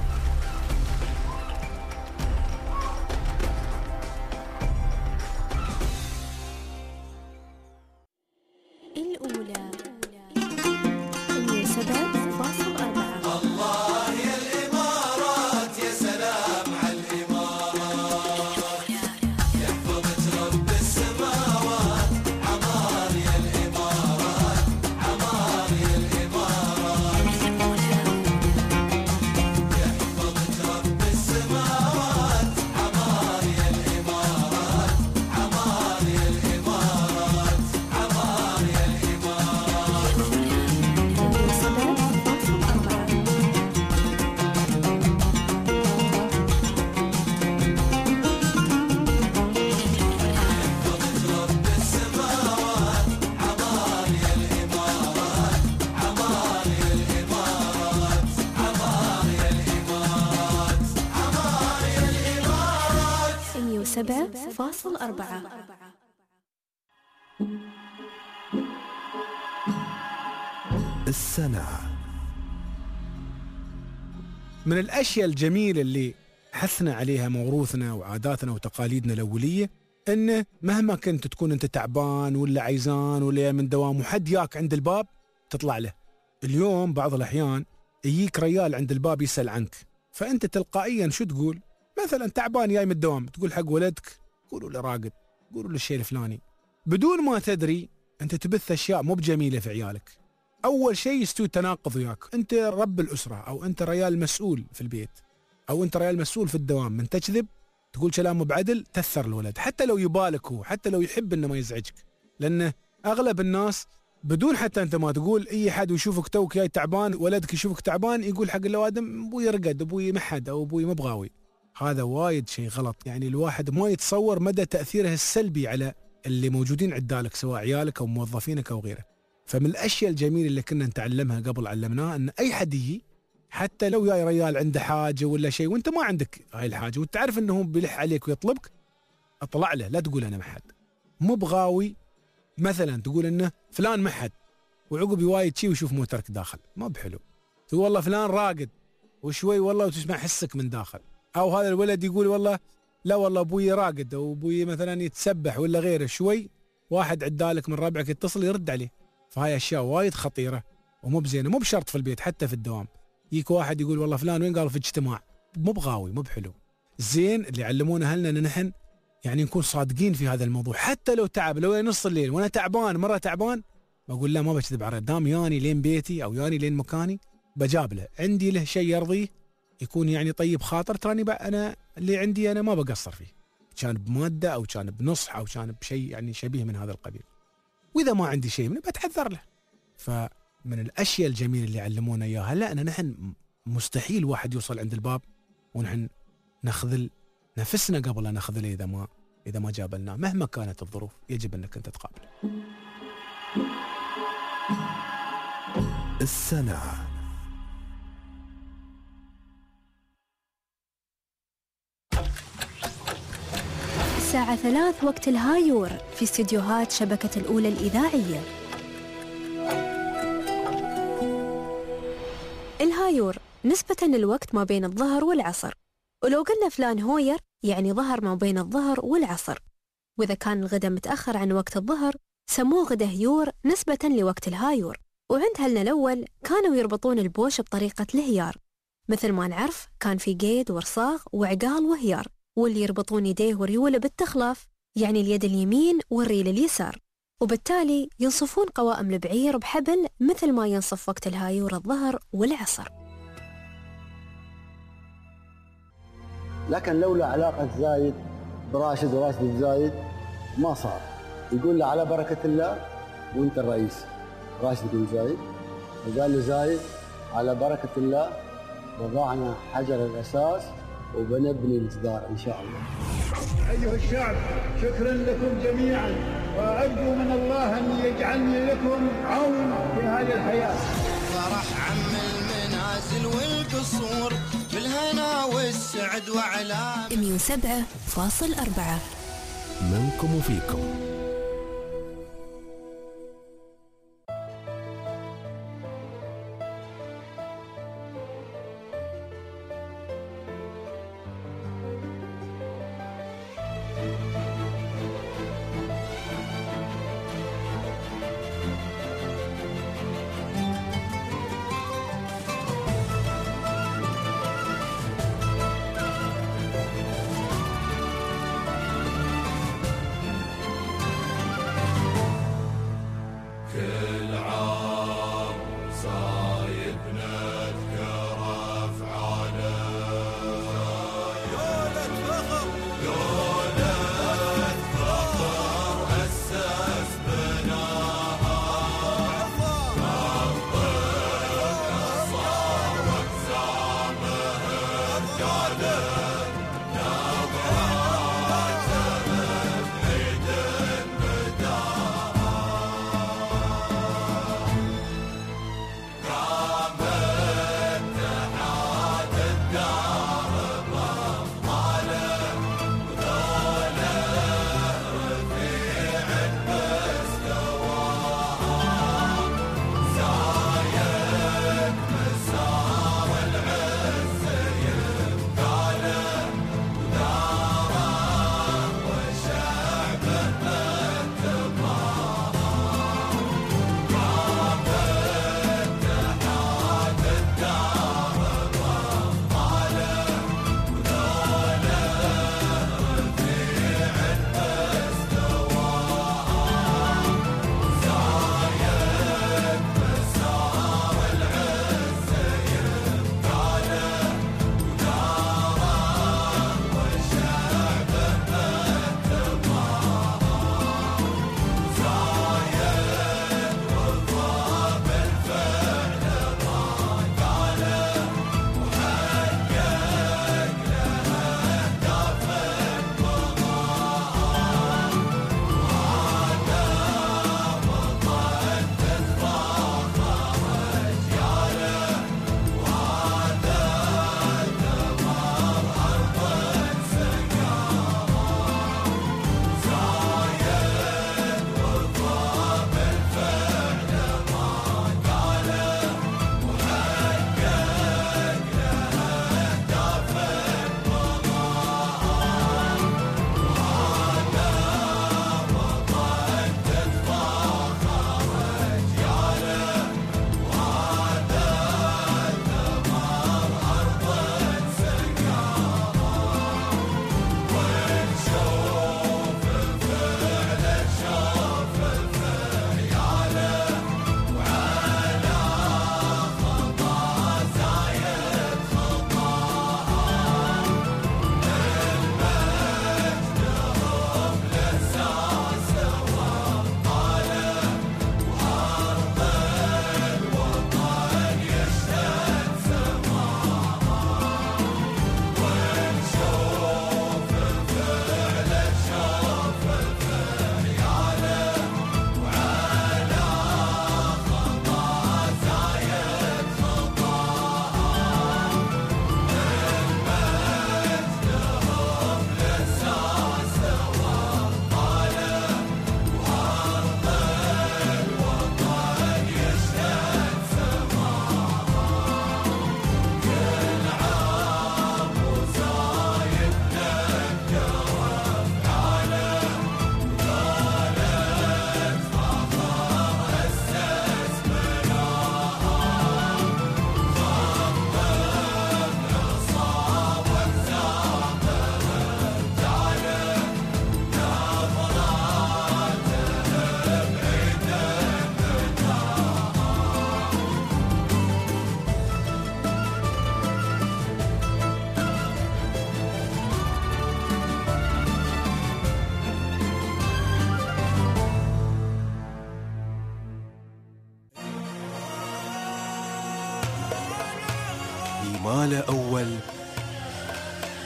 الأولى مية وسبعة فاصل أربعة. الله يا الإمارات يا سلام على الإمارات، يحفظك رب السماوات. عمار يا الإمارات، عمار يا الإمارات، يحفظك رب السماوات. عمار يا الإمارات، عمار يا الإمارات، عمار يا مية وسبعة فاصل أربعة. السنة. من الأشياء الجميلة اللي حثنا عليها موروثنا وعاداتنا وتقاليدنا الأولية إنه مهما كنت تكون أنت تعبان ولا عيزان ولا من دوام وحد ياك عند الباب تطلع له. اليوم بعض الأحيان يجيك ريال عند الباب يسأل عنك، فأنت تلقائيا شو تقول؟ مثلا تعبان جاي من الدوام، تقول حق ولدك قولوا له راقد، قولوا له الشيء الفلاني، بدون ما تدري أنت تبث أشياء مو بجميلة في عيالك. أول شيء يستوي تناقض وياك، أنت رب الأسرة أو أنت ريال مسؤول في البيت أو أنت ريال مسؤول في الدوام، من تكذب تقول كلام مو بعدل تثر الولد، حتى لو يبالك هو، حتى لو يحب إنه ما يزعجك، لأنه أغلب الناس بدون حتى أنت ما تقول أي حد يشوفك توك جاي تعبان، ولدك يشوفك تعبان يقول حق الأوادم أبوي رقد، أبوي محد، أو أبوي مبغاوي. هذا وايد شيء غلط، يعني الواحد ما يتصور مدى تأثيره السلبي على اللي موجودين عدالك سواء عيالك أو موظفينك أو غيره. فمن الأشياء الجميلة اللي كنا نتعلمها قبل علمناه أن أي حد يجي حتى لو جاي ريال عنده حاجة ولا شيء وأنت ما عندك هاي الحاجة وتعرف أنه بيلح عليك ويطلبك، أطلع له، لا تقول أنا محد. مو بغاوي مثلا تقول أنه فلان محد وعقب وايد شيء ويشوف موترك داخل، ما بحلو. تقول والله فلان راقد وشوي والله وتسمع حسك من داخل، أو هذا الولد يقول والله لا والله أبوي راقد أو أبوي مثلا يتسبح ولا غيره، شوي واحد عدالك من ربعك يتصل يرد عليه. فهاي أشياء وايد خطيرة ومو بزينة، مو بشرط في البيت حتى في الدوام. يجيك واحد يقول والله فلان وين؟ قال في اجتماع، مو بغاوي، مو بحلو. زين اللي علمونا أهلنا أن نحن يعني نكون صادقين في هذا الموضوع، حتى لو تعب، لو نص الليل وأنا تعبان مرة تعبان بقول لا ما بكذب على دام ياني لين بيتي أو ياني لين مكاني بجاب له، عندي له شيء يرضيه يكون يعني طيب خاطر، تراني بقى أنا اللي عندي أنا ما بقصر فيه، كان بمادة أو كان بنصح أو كان بشيء يعني شبيه من هذا القبيل. وإذا ما عندي شيء منه بتحذر له. فمن الأشياء الجميلة اللي علمونا إياها، لا أنا نحن مستحيل واحد يوصل عند الباب ونحن نخذل نفسنا قبل أن نخذله إذا ما إذا ما جابلناه، مهما كانت الظروف يجب أنك أنت تقابله. السنة. الساعة ثلاث وقت الهايور في استديوهات شبكة الأولى الإذاعية. الهايور نسبة للوقت ما بين الظهر والعصر. ولو قلنا فلان هوير يعني ظهر ما بين الظهر والعصر. وإذا كان الغداء متأخر عن وقت الظهر سموه غدا هيور نسبة لوقت الهايور. وعند هلنا الأول كانوا يربطون البوش بطريقة الهيار، مثل ما نعرف كان في قيد ورصاغ وعقال وهيار، واللي يربطون يديه وريوله بالتخلاف يعني اليد اليمين والريل اليسار، وبالتالي ينصفون قوائم البعير بحبل مثل ما ينصف وقت الهايور الظهر والعصر. لكن لولا علاقة زايد براشد وراشد الزايد ما صار. يقول له على بركة الله وانت الرئيس. راشد بن زايد وقال له زايد على بركة الله وضعنا حجر الأساس وبنبني الجدار إن شاء الله. أيها الشعب شكرا لكم جميعا، وأرجو من الله أن يجعلني لكم عون في هذه الحياة. فرح عم المنازل والقصور بالهنا والسعد وعلام مئة وسبعة فاصل أربعة منكم وفيكم.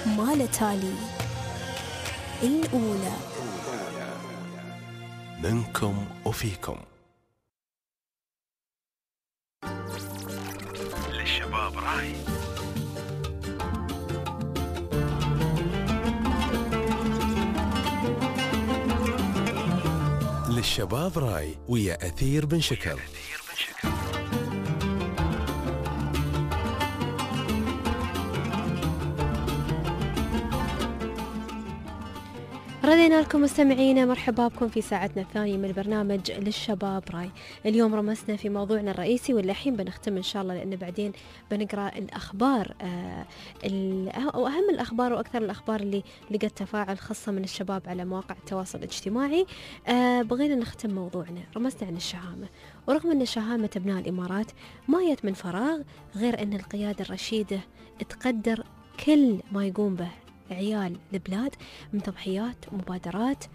ما تالي. الأولى منكم وفيكم. للشباب راي. للشباب راي ويا أثير بن شكر. ردينا لكم مستمعينا، مرحبا بكم في ساعتنا الثانية من البرنامج للشباب راي. اليوم رمسنا في موضوعنا الرئيسي، والحين بنختم إن شاء الله، لأن بعدين بنقرأ الأخبار آه أو أهم الأخبار وأكثر الأخبار اللي لقت تفاعل خاصة من الشباب على مواقع التواصل الاجتماعي. آه بغينا نختم موضوعنا، رمسنا عن الشهامة، ورغم أن شهامة أبناء الإمارات ما جت من فراغ، غير أن القيادة الرشيدة تقدر كل ما يقوم به عيال البلاد من تضحيات ومبادرات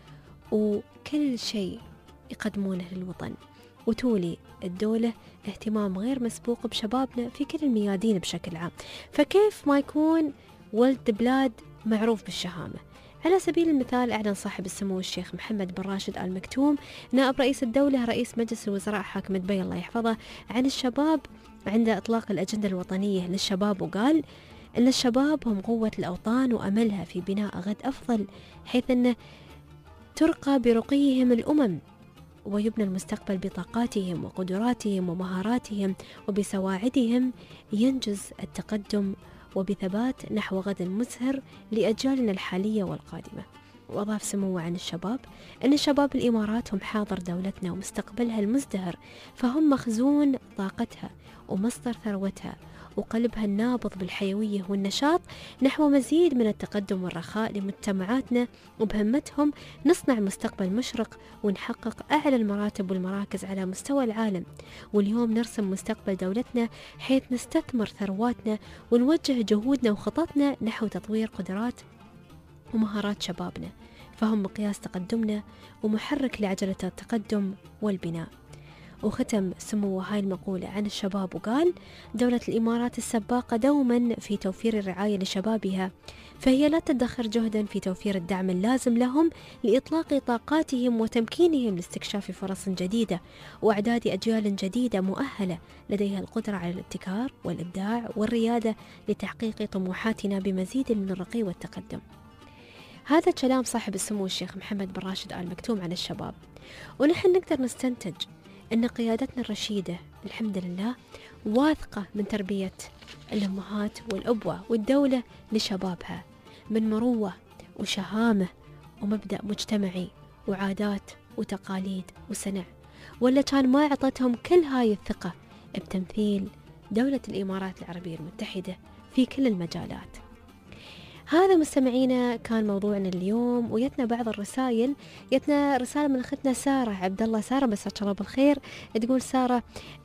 وكل شيء يقدمونه للوطن، وتولي الدولة اهتمام غير مسبوق بشبابنا في كل الميادين بشكل عام. فكيف ما يكون ولد بلاد معروف بالشهامة؟ على سبيل المثال، أعلن صاحب السمو الشيخ محمد بن راشد آل مكتوم نائب رئيس الدولة رئيس مجلس الوزراء حاكم دبي الله يحفظه عن الشباب عند إطلاق الأجندة الوطنية للشباب، وقال أن الشباب هم قوة الأوطان وأملها في بناء غد أفضل، حيث أن ترقى برقيهم الأمم ويبنى المستقبل بطاقاتهم وقدراتهم ومهاراتهم، وبسواعدهم ينجز التقدم وبثبات نحو غد مسهر لأجيالنا الحالية والقادمة. وأضاف سموه عن الشباب أن شباب الإمارات هم حاضر دولتنا ومستقبلها المزدهر، فهم مخزون طاقتها ومصدر ثروتها وقلبها النابض بالحيوية والنشاط نحو مزيد من التقدم والرخاء لمجتمعاتنا، وبهمتهم نصنع مستقبل مشرق ونحقق أعلى المراتب والمراكز على مستوى العالم. واليوم نرسم مستقبل دولتنا حيث نستثمر ثرواتنا ونوجه جهودنا وخططنا نحو تطوير قدرات ومهارات شبابنا، فهم مقياس تقدمنا ومحرك لعجلة التقدم والبناء. وختم سموه هاي المقولة عن الشباب وقال: دولة الإمارات السباقة دوما في توفير الرعاية لشبابها، فهي لا تدخر جهدا في توفير الدعم اللازم لهم لإطلاق طاقاتهم وتمكينهم لاستكشاف فرص جديدة وإعداد أجيال جديدة مؤهلة لديها القدرة على الابتكار والإبداع والريادة لتحقيق طموحاتنا بمزيد من الرقي والتقدم. هذا كلام صاحب السمو الشيخ محمد بن راشد آل مكتوم عن الشباب، ونحن نقدر نستنتج أن قيادتنا الرشيدة الحمد لله واثقة من تربية الأمهات والأبوة والدولة لشبابها من مروة وشهامة ومبدأ مجتمعي وعادات وتقاليد وسنع، ولا كان ما عطتهم كل هاي الثقة بتمثيل دولة الإمارات العربية المتحدة في كل المجالات. هذا مستمعينا كان موضوعنا اليوم، ويتنا بعض الرسائل. يتنا رسالة من أختنا سارة عبد الله. سارة مساك الله بالخير. تقول سارة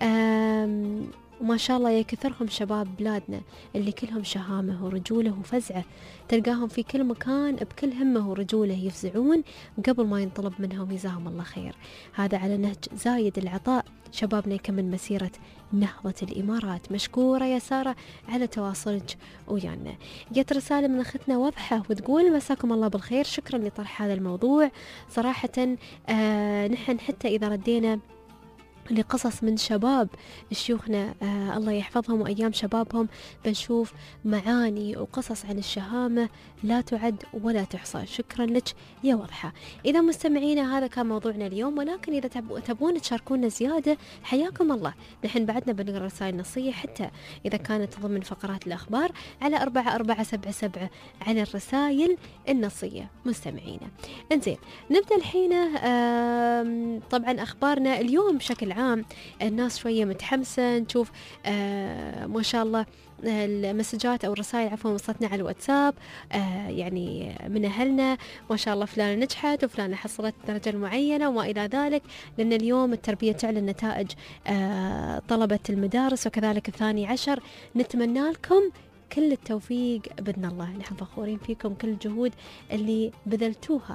ما شاء الله يا كثرهم شباب بلادنا اللي كلهم شهامة ورجولة وفزعة، تلقاهم في كل مكان بكل همة ورجولة يفزعون قبل ما ينطلب منهم، جزاهم الله خير. هذا على نهج زايد العطاء، شبابنا يكمل مسيرة نهضة الإمارات. مشكورة يا سارة على تواصلك ويانا. جت رسالة من أختنا وضحة وتقول مساكم الله بالخير، شكرا لطرح هذا الموضوع. صراحة آه نحن حتى إذا ردينا لقصص من شباب شيوخنا آه الله يحفظهم وأيام شبابهم، بنشوف معاني وقصص عن الشهامة لا تعد ولا تحصى. شكرا لك يا وضحة. إذا مستمعينا هذا كان موضوعنا اليوم، ولكن إذا تبون تشاركونا زيادة حياكم الله، نحن بعدنا بنقرأ رسائل نصية حتى إذا كانت ضمن فقرات الأخبار على أربعة أربعة سبعة سبعة على الرسائل النصية مستمعينا. انزين نبدأ الحين. آه طبعا أخبارنا اليوم بشكل عام الناس شوية متحمسة، نشوف آه ما شاء الله المسجات أو الرسائل عفوا وصلتنا على الواتساب آه يعني من أهلنا ما شاء الله فلانة نجحت وفلانة حصلت درجة معينة وما إلى ذلك، لأن اليوم التربية تعلن نتائج آه طلبة المدارس وكذلك الثاني عشر. نتمنى لكم كل التوفيق بإذن الله، نحن فخورين فيكم كل الجهود اللي بذلتوها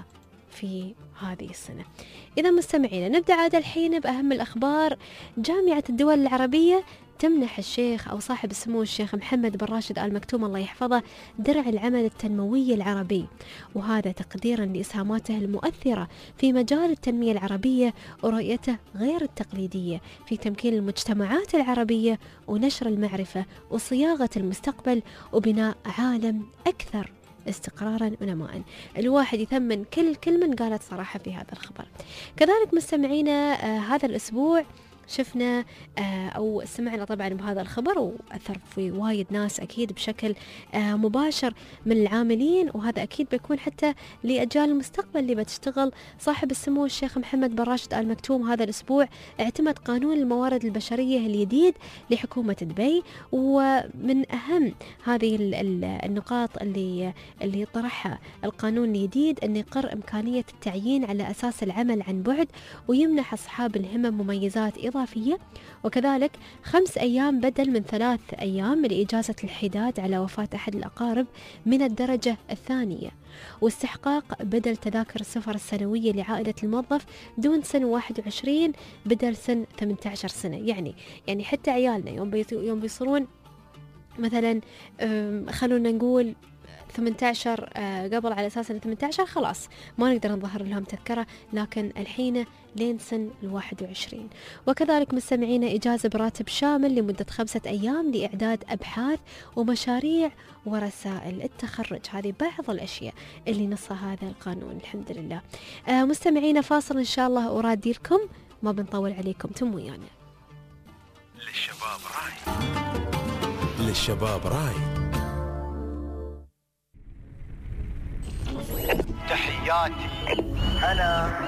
في هذه السنة. إذا مستمعينا نبدأ عاد الحين بأهم الأخبار. جامعة الدول العربية تمنح الشيخ أو صاحب السمو الشيخ محمد بن راشد آل مكتوم الله يحفظه درع العمل التنموي العربي، وهذا تقديرا لإسهاماته المؤثرة في مجال التنمية العربية ورؤيته غير التقليدية في تمكين المجتمعات العربية ونشر المعرفة وصياغة المستقبل وبناء عالم أكثر استقرارا ونماء. الواحد يثمن كل كلمة قالت صراحة في هذا الخبر. كذلك مستمعينا آه هذا الأسبوع شفنا آه أو سمعنا طبعا بهذا الخبر وأثر في وايد ناس أكيد بشكل آه مباشر من العاملين، وهذا أكيد بيكون حتى لأجيال المستقبل اللي بتشتغل. صاحب السمو الشيخ محمد بن راشد آل مكتوم هذا الأسبوع اعتمد قانون الموارد البشرية الجديد لحكومة دبي، ومن أهم هذه النقاط اللي اللي طرحها القانون الجديد أن يقر إمكانية التعيين على أساس العمل عن بعد، ويمنح أصحاب الهمم مميزات إضافية، وكذلك خمس أيام بدل من ثلاث أيام لإجازة الحداد على وفاة أحد الأقارب من الدرجة الثانية، واستحقاق بدل تذاكر السفر السنوية لعائلة الموظف دون سن واحد وعشرين بدل سن ثمانية عشر سنة. يعني يعني حتى عيالنا يوم يوم بيصيرون مثلا خلونا نقول ثمانية عشر قبل على أساس أن ثمانية عشر خلاص ما نقدر نظهر لهم تذكرة، لكن الحين لين سن الواحد وعشرين. وكذلك مستمعين إجازة براتب شامل لمدة خمسة أيام لإعداد أبحاث ومشاريع ورسائل التخرج. هذه بعض الأشياء اللي نصها هذا القانون الحمد لله. آه مستمعين فاصل إن شاء الله ورادي لكم، ما بنطول عليكم، تم ويانا. للشباب راي للشباب راي تحياتي أنا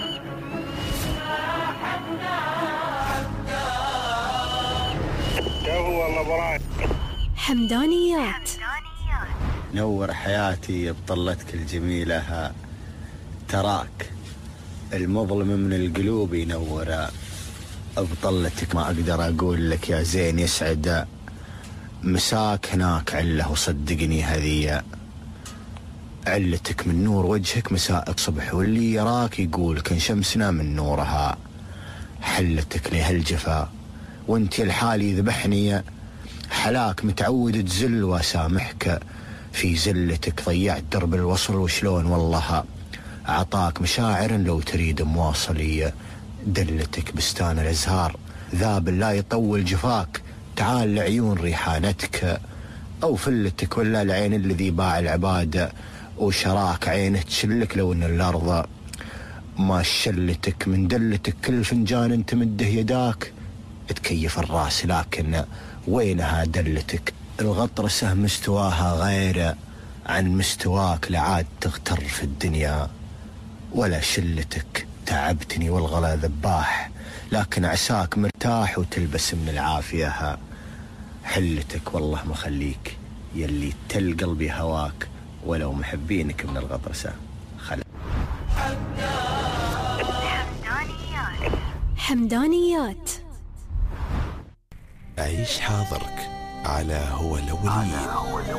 هو الله براي حمدانيات. نور حياتي بطلتك الجميلة تراك، المظلم من القلوب ينور بطلتك. ما أقدر أقول لك يا زين يسعد مساك هناك عله، وصدقني هذه علتك من نور وجهك مساءك صبح، واللي يراك يقول كان شمسنا من نورها. حلتك لهالجفا وانت الحالي ذبحني، حلاك متعود تزل واسامحك في زلتك. ضيعت درب الوصل وشلون والله عطاك مشاعر لو تريد مواصلية. دلتك بستان الازهار ذاب لا يطول جفاك، تعال لعيون ريحانتك او فلتك، ولا العين الذي باع العبادة وشراك عينه تشلك لو ان الارض ما شلتك. من دلتك كل فنجان انت مده يداك تكيف الراس، لكن وينها دلتك؟ الغطرسة مستواها غير عن مستواك، لعاد تغتر في الدنيا ولا شلتك. تعبتني والغلا ذباح، لكن عساك مرتاح وتلبس من العافية. حلتك والله ما خليك يلي تل قلبي هواك، ولو محبينك من الغطرسة خل. حمدانيات حمدانيات عيش حاضرك على هو الأولين.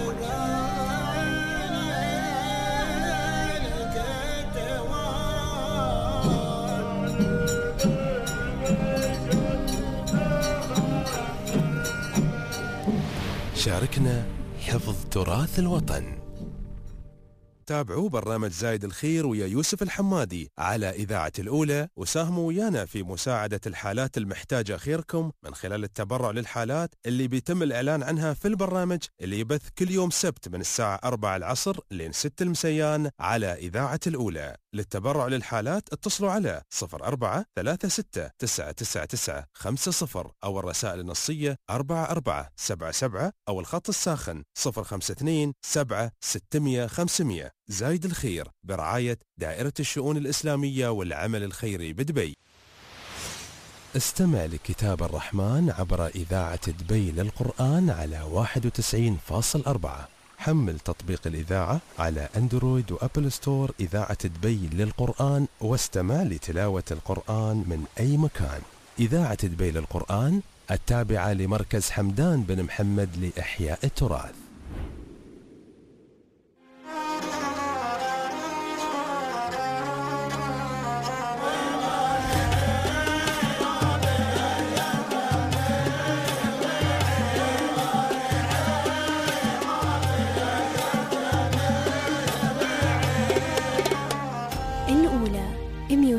شاركنا حفظ تراث الوطن. تابعوا برنامج زايد الخير ويا يوسف الحمادي على إذاعة الأولى، وساهموا ويانا في مساعدة الحالات المحتاجة خيركم من خلال التبرع للحالات اللي بيتم الإعلان عنها في البرنامج اللي يبث كل يوم سبت من الساعة أربعة العصر لين ستة المسيان على إذاعة الأولى. للتبرع للحالات اتصلوا على صفر أربعة ثلاثة ستة تسعة تسعة تسعة خمسة صفر أو الرسائل النصية أربعة أربعة سبعة سبعة أو الخط الساخن صفر خمسة اثنين سبعة ستمية خمسمية. زايد الخير برعاية دائرة الشؤون الإسلامية والعمل الخيري بدبي. استمع لكتاب الرحمن عبر إذاعة دبي للقرآن على واحد وتسعين فاصلة أربعة. حمل تطبيق الإذاعة على أندرويد وأبل ستور إذاعة دبي للقرآن، واستمع لتلاوة القرآن من أي مكان. إذاعة دبي للقرآن التابعة لمركز حمدان بن محمد لإحياء التراث.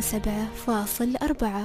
سبعة فاصل أربعة.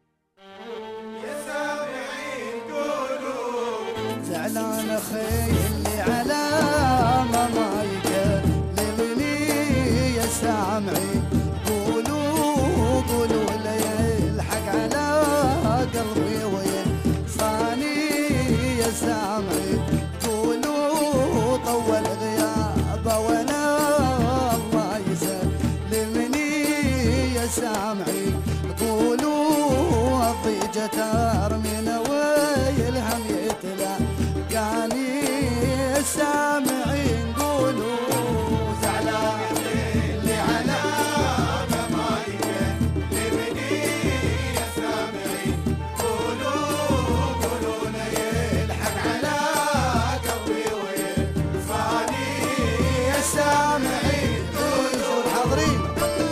زعلان أخي اللي على ممايك لمني يا سامعي قولوا قولوا لي الحق على قلبي وينصاني يا سامعي قولوا طول غيابه وانا الله يسلمني يا سامعي قولوا الضيجة ترمينا ويلهم يتلا كاني سامعين قولوا زعلان اللي على ممايك لمني يا سامعين قولوا قولوا لي الحق على قلبي وينصاني يا سامعين قولوا حاضرين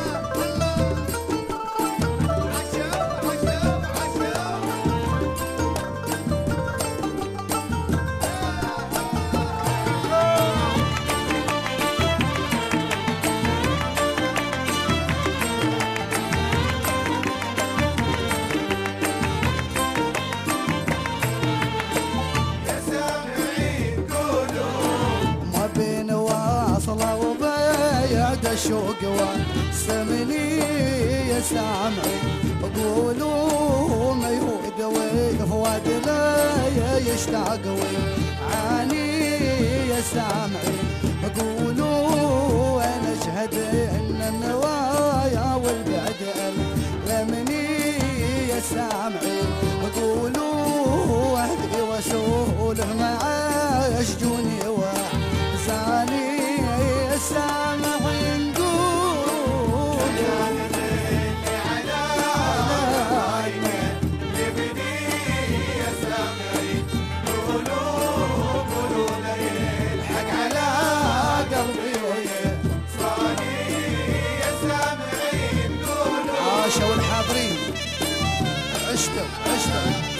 الشوق وسمني يا سامعي قولوا ما يهود فؤاد لا يشتاق ويعاني يا سامعي قولوا انا اشهد ان النوايا والبعد لمني يا سامعي قولوا اهدي واسوله معاي اشجوني وزاني يا سامعي عاشوا الحاضرين عشتوا عشتوا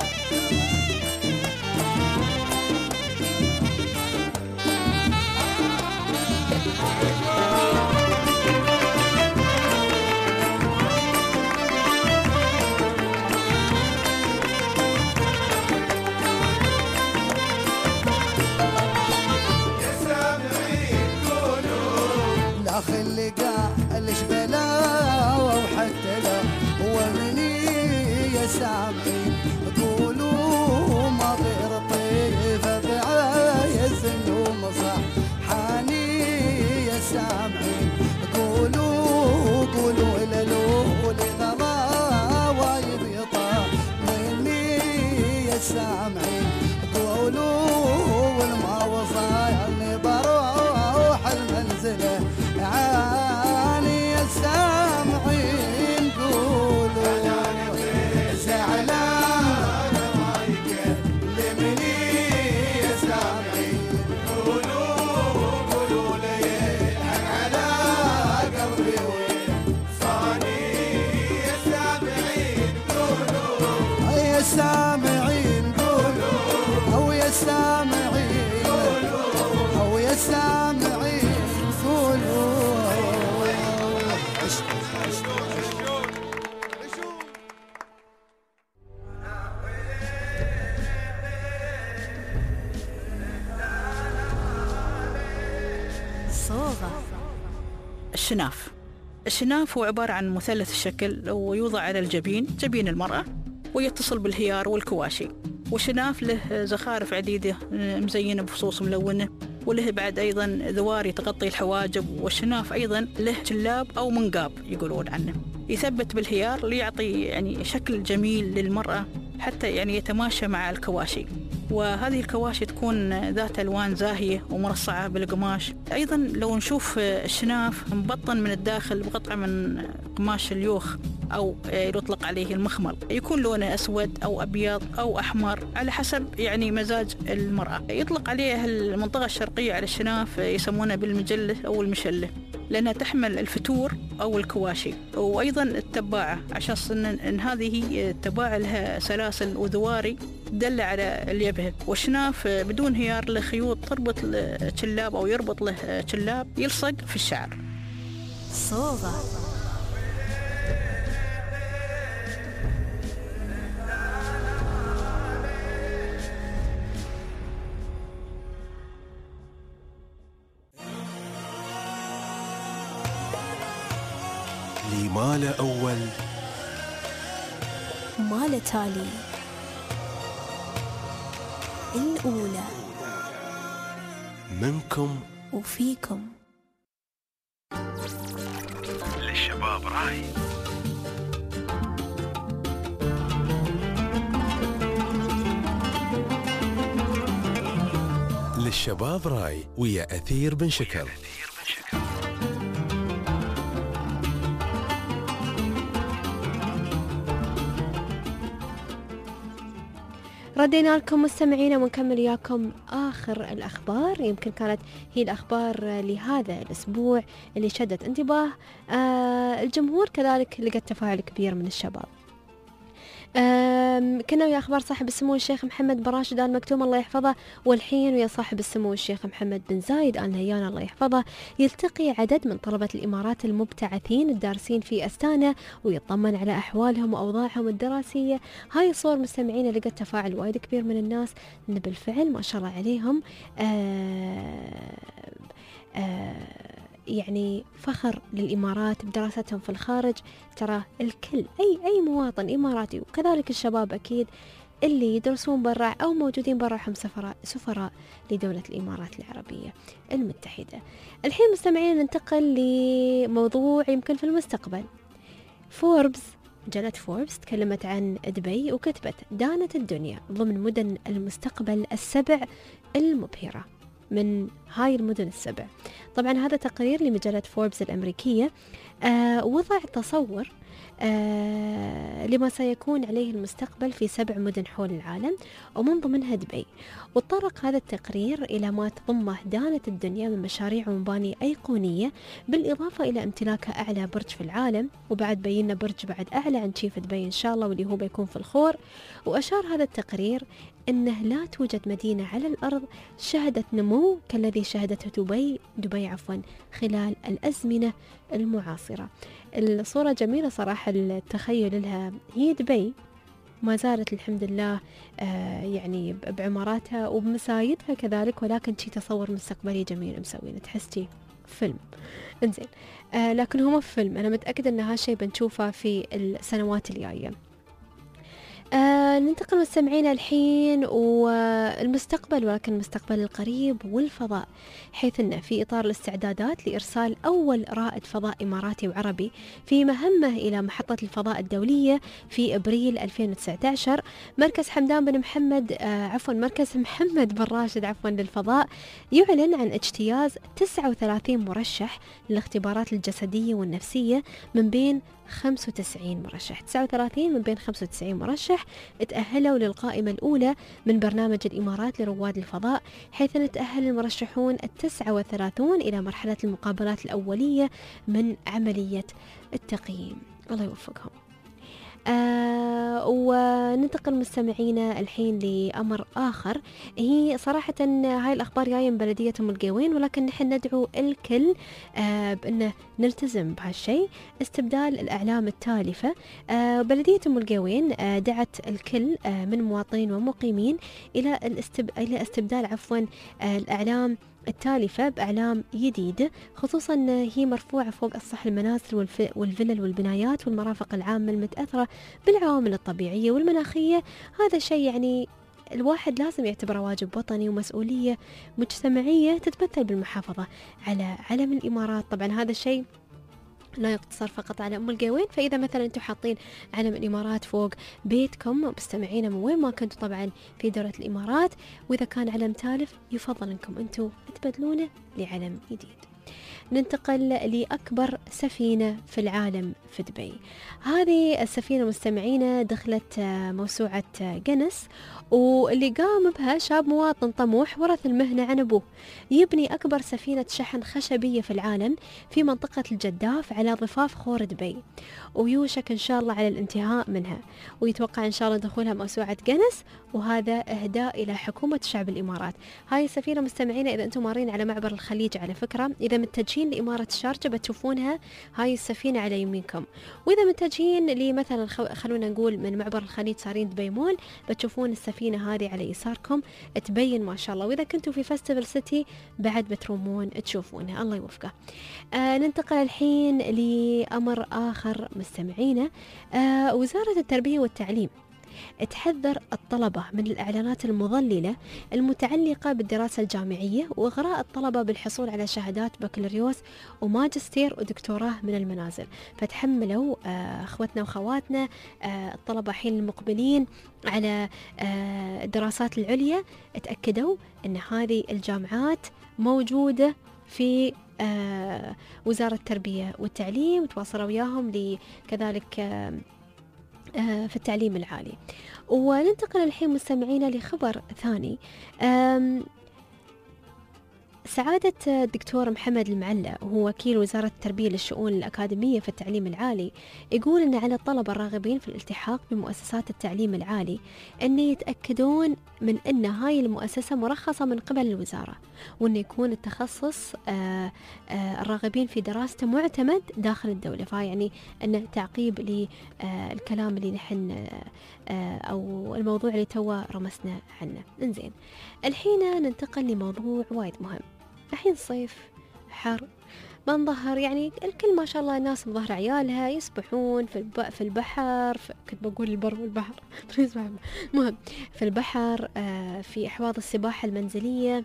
الأخ اللي قال بلا وحتى لا ومني يا سامعي قولوا ما غير طيفة بعايز النوم صحاني يا سامعي قولوا قولوا للو لغراوايب يطا مني يا سامعي قولوا والما وصلني بروح المنزله عاني يا سامعين قولوا زعلان لمني يا سامعين قولوا قولوا لي على قلبي وصاني يا سامعين قولوا يا سامعين قولوا او يا سامعين قولوا او يا سامعين قولوا صوغة. الشناف. الشناف هو عبارة عن مثلث الشكل ويوضع على الجبين جبين المرأة ويتصل بالهيار والكواشي. والشناف له زخارف عديدة مزينة بفصوص ملونة وله بعد أيضا ذواري تغطي الحواجب. والشناف أيضا له جلاب أو منقاب يقولون عنه يثبت بالهيار ليعطي يعني شكل جميل للمرأة حتى يعني يتماشى مع الكواشي. وهذه الكواشي تكون ذات ألوان زاهية ومرصعة بالقماش. أيضا لو نشوف الشناف مبطن من الداخل بقطعة من قماش اليوخ أو يطلق عليه المخمل، يكون لونه أسود أو أبيض أو أحمر على حسب يعني مزاج المرأة. يطلق عليها المنطقة الشرقية على الشناف يسمونها بالمجلة أو المشلة لأنها تحمل الفتور أو الكواشي. وأيضا التباعة عشان إن هذه التباعة لها سلاسل وذواري تدل على اليبهة. والشناف بدون هيار له خيوط تربط الشلاب أو يربط له شلاب يلصق في الشعر. صوغة. لي ما له أول ما له تالي. الأولى منكم وفيكم. للشباب راي. للشباب راي ويا أثير بن شكر. ردينا لكم مستمعينا ونكمل وياكم آخر الأخبار. يمكن كانت هي الأخبار لهذا الأسبوع اللي شدت انتباه آه الجمهور، كذلك لقت تفاعل كبير من الشباب. كنا ويا أخبار صاحب السمو الشيخ محمد بن راشد آل مكتوم الله يحفظه، والحين ويا صاحب السمو الشيخ محمد بن زايد آل نهيان الله يحفظه يلتقي عدد من طلبة الإمارات المبتعثين الدارسين في أستانا ويطمن على أحوالهم وأوضاعهم الدراسية. هاي الصور مستمعين لقت تفاعل وايد كبير من الناس، إن بالفعل ما شاء الله عليهم آه آه يعني فخر للإمارات بدراستهم في الخارج. ترى الكل أي أي مواطن إماراتي وكذلك الشباب أكيد اللي يدرسون برا أو موجودين برا هم سفراء سفراء لدولة الإمارات العربية المتحدة. الحين مستمعين ننتقل لموضوع يمكن في المستقبل. فوربس مجلة فوربس تكلمت عن دبي وكتبت دانت الدنيا ضمن مدن المستقبل السبع المبهرة. من هاي المدن السبع طبعا هذا تقرير لمجلة فوربس الأمريكية آه وضع تصور آه لما سيكون عليه المستقبل في سبع مدن حول العالم ومن ضمنها دبي. وتطرق هذا التقرير إلى ما تضمه دانة الدنيا من مشاريع ومباني أيقونية، بالإضافة إلى امتلاكها أعلى برج في العالم، وبعد بينا برج بعد أعلى عن شيف دبي إن شاء الله واللي هو بيكون في الخور. وأشار هذا التقرير أنه لا توجد مدينة على الأرض شهدت نمو كالذي شهدته دبي دبي عفوا خلال الأزمنة المعاصرة. الصورة جميلة صراحة، التخيل لها هي دبي ما زالت الحمد لله آه يعني بعماراتها وبمسايدها كذلك، ولكن شي تصور مستقبلي جميل مسوينه، تحسي فيلم. انزين آه لكن هو فيلم، أنا متأكدة أن هالشي بنشوفه في السنوات الجاية. آه ننتقل مستمعينا الحين والمستقبل، ولكن المستقبل القريب والفضاء، حيث أن في إطار الاستعدادات لإرسال أول رائد فضاء إماراتي وعربي في مهمة إلى محطة الفضاء الدولية في أبريل ألفين وتسعة عشر، مركز حمدان بن محمد آه عفوا مركز محمد بن راشد عفوا للفضاء يعلن عن اجتياز تسعة وثلاثين مرشح للاختبارات الجسدية والنفسية من بين خمسة وتسعين مرشح. تسعة وثلاثين من بين خمسة وتسعين مرشح تأهلوا للقائمة الأولى من برنامج الإمارات لرواد الفضاء، حيث يتأهل المرشحون التسعة وثلاثون إلى مرحلة المقابلات الأولية من عملية التقييم. الله يوفقهم. آه وننتقل مستمعينا الحين لأمر آخر. هي صراحة هاي الأخبار جاية من بلدية أم القوين، ولكن نحن ندعو الكل آه بأنه نلتزم بهالشيء، استبدال الأعلام التالفة. آه بلدية أم القوين آه دعت الكل آه من مواطنين ومقيمين إلى الاستب... إلى استبدال عفوا آه الأعلام التالفة بأعلام جديدة، خصوصا هي مرفوعة فوق أسطح المنازل والف... والفلل والبنايات والمرافق العامة المتأثرة بالعوامل الطبيعية والمناخية. هذا شيء يعني الواحد لازم يعتبره واجب وطني ومسؤولية مجتمعية تتمثل بالمحافظة على علم الإمارات. طبعا هذا الشيء لا يقتصر فقط على أم القوين، فإذا مثلا أنتم حاطين علم الإمارات فوق بيتكم مستمعين من وين ما كنتوا طبعا في دولة الإمارات، وإذا كان علم تالف يفضل أنكم أنتم تبدلونه لعلم جديد. ننتقل لأكبر سفينة في العالم في دبي. هذه السفينة مستمعين دخلت موسوعة جينيس، واللي قام بها شاب مواطن طموح ورث المهنة عن أبوه، يبني أكبر سفينة شحن خشبية في العالم في منطقة الجداف على ضفاف خور دبي، ويوشك إن شاء الله على الانتهاء منها، ويتوقع إن شاء الله دخولها موسوعة جينيس وهذا إهداء إلى حكومة شعب الإمارات. هاي السفينة مستمعينا إذا أنتم مارين على معبر الخليج على فكرة، إذا متجهين لإمارة الشارجة بتشوفونها هاي السفينة على يمينكم، وإذا متجهين لمثلا خلونا نقول من معبر الخليج صارين دبي مول بتشوفون السفينة هذه على يساركم تبين ما شاء الله، وإذا كنتوا في فستيفال سيتي بعد بترومون تشوفونها. الله يوفقه. آه ننتقل الحين لأمر آخر مستمعينا. آه وزارة التربية والتعليم تحذر الطلبة من الإعلانات المضللة المتعلقة بالدراسة الجامعية وإغراء الطلبة بالحصول على شهادات بكالوريوس وماجستير ودكتوراه من المنازل. فتحملوا آه أخوتنا وخواتنا آه الطلبة حين المقبلين على آه الدراسات العليا اتأكدوا أن هذه الجامعات موجودة في آه وزارة التربية والتعليم، وتواصلوا وياهم لكذلك آه في التعليم العالي. وننتقل الحين مستمعينا لخبر ثاني. سعادة الدكتور محمد المعلى وهو وكيل وزارة التربية للشؤون الأكاديمية في التعليم العالي يقول أن على الطلبة الراغبين في الالتحاق بمؤسسات التعليم العالي أن يتأكدون من أن هاي المؤسسة مرخصة من قبل الوزارة، وأن يكون التخصص آآ آآ الراغبين في دراسته معتمد داخل الدولة. فيعني أن تعقيب للكلام اللي نحن أو الموضوع اللي توا رمسنا عنه. انزين الحين ننتقل لموضوع وايد مهم. الحين صيف حر بنظهر، يعني الكل ما شاء الله الناس مظهر عيالها يسبحون في في البحر، كنت بقول البر والبحر مهم في البحر آه في أحواض السباحة المنزلية.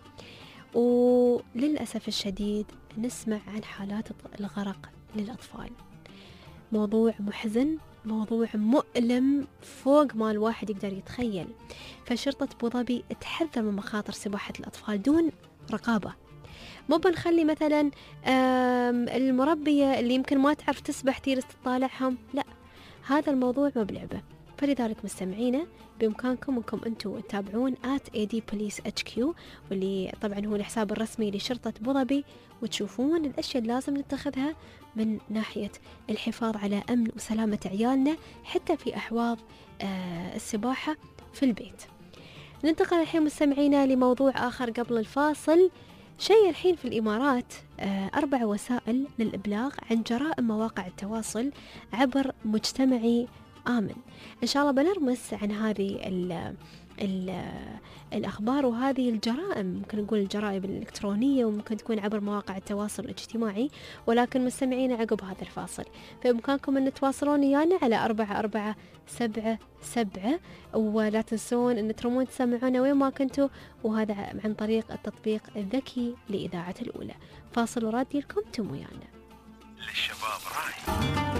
وللأسف الشديد نسمع عن حالات الغرق للأطفال. موضوع محزن، موضوع مؤلم فوق ما الواحد يقدر يتخيل. فشرطة أبوظبي تحذر من مخاطر سباحة الأطفال دون رقابة. مو بنخلي مثلا المربية اللي يمكن ما تعرف تسبح تجلس تطالعهم، لا، هذا الموضوع ما بلعبة. فلذلك مستمعينا بإمكانكم أنكم أنتوا تتابعون آت إيه دي بوليس إتش كيو، واللي طبعا هو الحساب الرسمي لشرطة أبوظبي، وتشوفون الأشياء اللي لازم نتخذها من ناحية الحفاظ على أمن وسلامة عيالنا حتى في أحواض آه السباحة في البيت. ننتقل الحين مستمعينا لموضوع آخر قبل الفاصل. شيء الحين في الإمارات آه أربع وسائل للإبلاغ عن جرائم مواقع التواصل عبر مجتمعي آمن. إن شاء الله بنرمس عن هذه ال ال الأخبار وهذه الجرائم، ممكن نقول الجرائم الإلكترونية، وممكن تكون عبر مواقع التواصل الاجتماعي، ولكن مستمعين عقب هذا الفاصل فبإمكانكم أن تواصلون ويانا على أربعة أربعة سبعة سبعة، ولا تنسون أن ترمون تسمعونا وين ما كنتوا، وهذا عن طريق التطبيق الذكي لإذاعة الأولى. فاصل ورادي لكم تم ويانا. للشباب راي،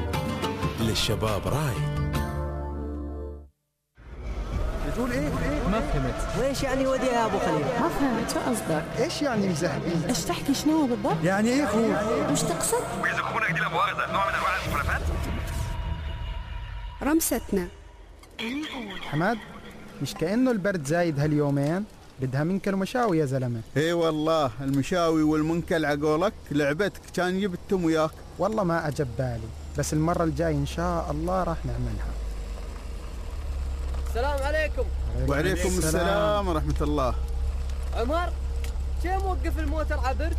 للشباب راي. تقول ايه؟ ما فهمت. ويش يعني ودي يا ابو خليل؟ ما فهمت شو قصدك؟ ايش يعني مزهقين؟ ايش تحكي شنو بالضبط؟ يعني ايه اخوك؟ وش تقصد؟ ويزخونك دي لمؤاخذة نوع من انواع المخالفات؟ رمستنا. حماد، مش كأنه البرد زايد هاليومين؟ بدها منكل ومشاوي يا زلمه. اي والله المشاوي والمنكل عقولك لعبتك، كان جبتهم وياك. والله ما اجب بالي، بس المره الجاي ان شاء الله راح نعملها. السلام عليكم. وعليكم السلام, السلام ورحمة الله. عمر، شو موقف الموتر عبرت؟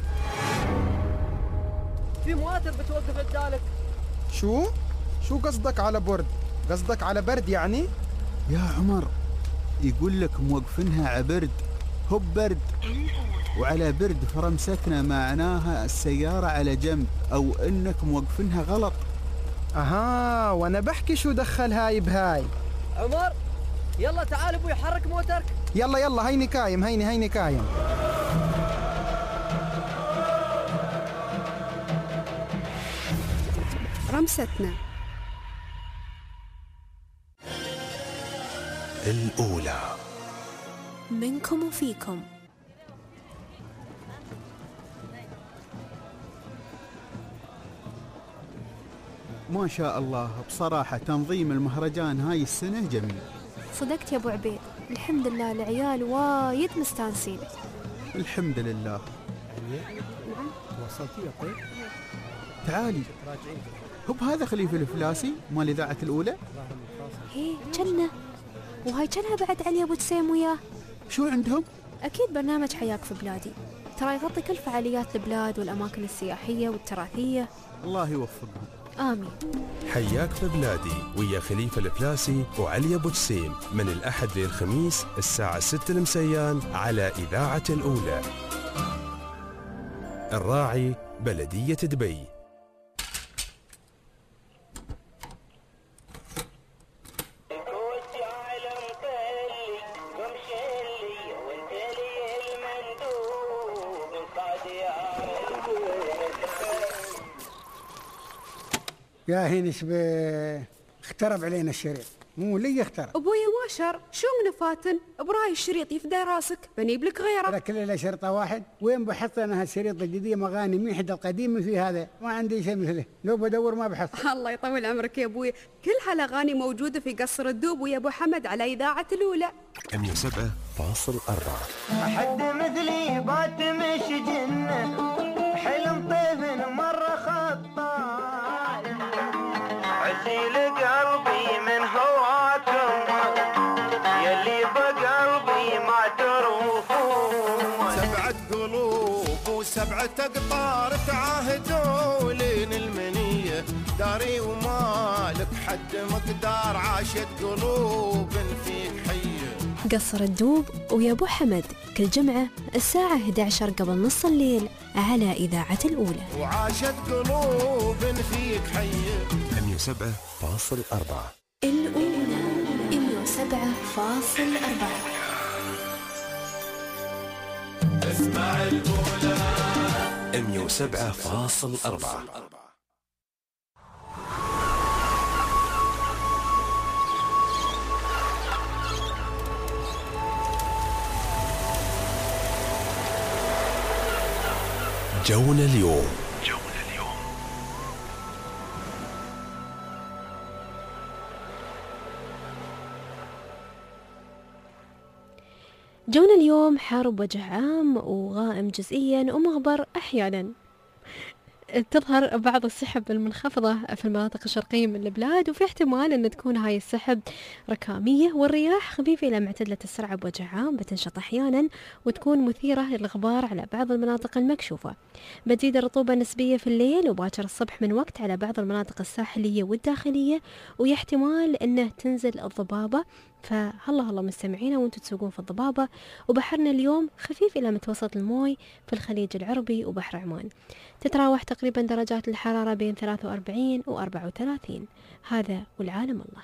في مواتر بتوقف قدالك. شو؟ شو قصدك على برد؟ قصدك على برد يعني؟ يا عمر يقول لك موقفينها عبرد، هو برد وعلى برد، فرمستنا معناها السيارة على جنب، أو إنك موقفينها غلط. أها، وأنا بحكي شو دخل هاي بهاي. عمر يلا تعال ابوي حرك موترك. يلا يلا هيني كايم، هيني هيني كايم. رمستنا الأولى منكم وفيكم. ما شاء الله، بصراحة تنظيم المهرجان هاي السنة جميل. صدقت يا ابو عبيد، الحمد لله العيال وايد مستانسين. الحمد لله. نعم وصلتي يا طيب؟ تعالي. هو هذا خليفة الفلاسي مال إذاعة الأولى؟ ايه جنة. وهاي كانها بعد علي أبو جسيم وياه. شو عندهم؟ أكيد برنامج حياك في بلادي، ترى يغطي كل فعاليات البلاد والأماكن السياحية والتراثية. الله يوفقهم. آمين. حياك في بلادي ويا خليفة الفلاسي وعلي أبو جسيم من الأحد للخميس الساعة ستة المسيان على إذاعة الأولى. الراعي بلدية دبي. يا هين شبيه اخترب علينا الشريط، مو لي اخترب. ابويا واشر شو من فاتن براي الشريط يفدى راسك بنيب لك غيره. ترى كل له شرطه واحد، وين بحط انا هالشريط الجديد مغاني مين حد القديم في هذا، ما عندي شيء مثله، لو بدور ما بحصل. الله يطول عمرك يا ابويا، كل هالاغاني موجوده في قصر الدوب ويا ابو حمد على اذاعه الاولى مية وسبعة فاصل أربعة. أحد مثلي بات مش جنة حلم طيف مرة خطار عسيل قلبي من هواكم يلي بقلبي ما تروفون. سبعة قلوب وسبعة أقطار تعاهدوا لين المنية داري ومالك حد مقدار عاشت قلوب فيك حية. قصر الدوب ويا أبو حمد كل جمعة الساعة إحدى عشر قبل نص الليل على إذاعة الأولى. وعاشت قلوب فيك حية. مية وسبعة فاصل أربعة. الأولى مية وسبعة فاصل أربعة. اسمع الأولى مية وسبعة فاصل أربعة. جونا اليوم. جونا اليوم. جونا اليوم حار بوجه عام وغائم جزئيا ومغبر أحيانا. تظهر بعض السحب المنخفضة في المناطق الشرقية من البلاد، وفي احتمال أن تكون هاي السحب ركامية، والرياح خفيفة إلى معتدلة السرعة بوجه عام بتنشط أحيانا وتكون مثيرة للغبار على بعض المناطق المكشوفة. بتزيد الرطوبة النسبية في الليل وباكر الصبح من وقت على بعض المناطق الساحلية والداخلية، ويحتمال أنه تنزل الضبابة، فهلا هلا مستمعينا وانتم تسوقون في الضبابة. وبحرنا اليوم خفيف إلى متوسط الموي في الخليج العربي وبحر عمان. تتراوح تقريبا درجات الحرارة بين ثلاثة وأربعين و أربعة وثلاثين. هذا والعالم الله.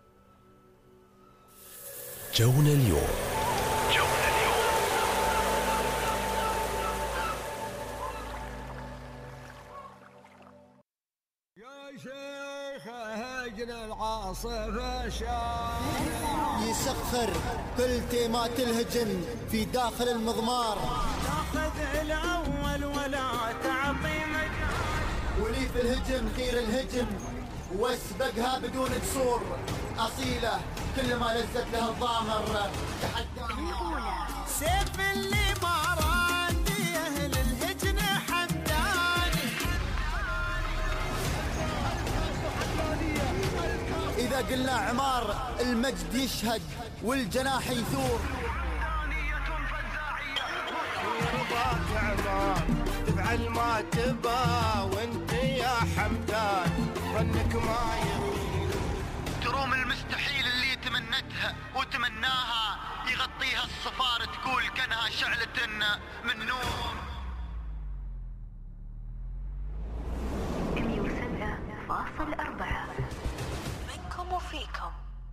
جونا اليوم. جونا اليوم. يا شيخ هجن العاصفة شارع يسخر كل تيمات الهجن في داخل المضمار، تاخذ الأول ولا تعطي مجال، ولي في الهجم خير الهجم واسبقها بدون قصور، أصيلة كل ما لزت لها الضامر تحداها. سيف اللي ما راندي أهل الهجن حمداني. إذا قلنا عمار المجد يشهد والجناح يثور. يرضاك عمار تفعل ما تبا وانت يا حمدان ظنك ما يروم. تروم المستحيل اللي تمنتها وتمناها يغطيها الصفار تقول كانها شعلة من نور. مية وسبعة فاصل أربعة منكم وفيكم.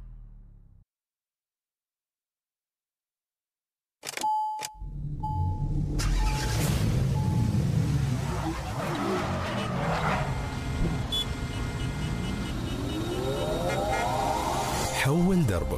حول دربك.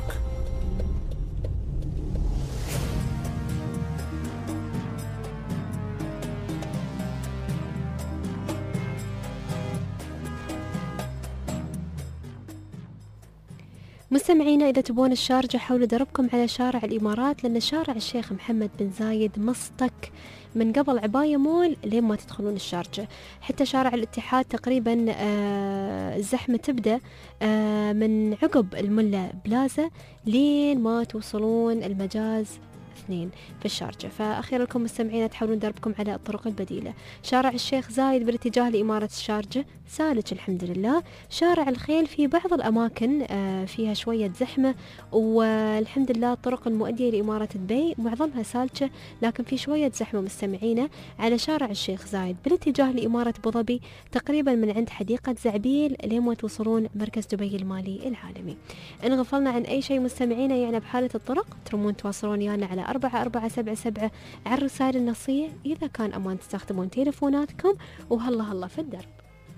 مستمعينا إذا تبون الشارجة حاولوا دربكم على شارع الإمارات، لأن شارع الشيخ محمد بن زايد مصطك من قبل عباية مول لين ما تدخلون الشارجة. حتى شارع الاتحاد تقريبا آه الزحمة تبدأ آه من عقب الملا بلازا لين ما توصلون المجاز اثنين في الشارجة. فأخيرا لكم مستمعين تحاولون دربكم على الطرق البديلة. شارع الشيخ زايد بالاتجاه لإمارة الشارجة سالك الحمد لله. شارع الخيل في بعض الأماكن فيها شوية زحمة، والحمد لله الطرق المؤدية لإمارة دبي معظمها سالكة، لكن في شوية زحمة مستمعينا على شارع الشيخ زايد بالاتجاه لإمارة أبو ظبي تقريبا من عند حديقة زعبيل لين ما توصلون مركز دبي المالي العالمي. إن غفلنا عن أي شيء مستمعينا يعني بحالة الطرق ترمون تواصلون يانا على أربعة أربعة سبعة سبعة على الرسائل النصية إذا كان أمان تستخدمون تليفوناتكم. وهلا هلا في الدرب.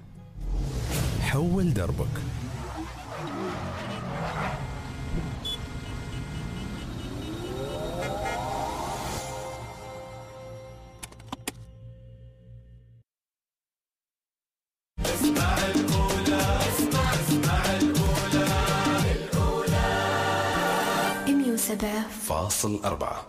حول دربك. اسمع الأولى اسمع اسمع الأولى الأولى مية وسبعة فاصل أربعة.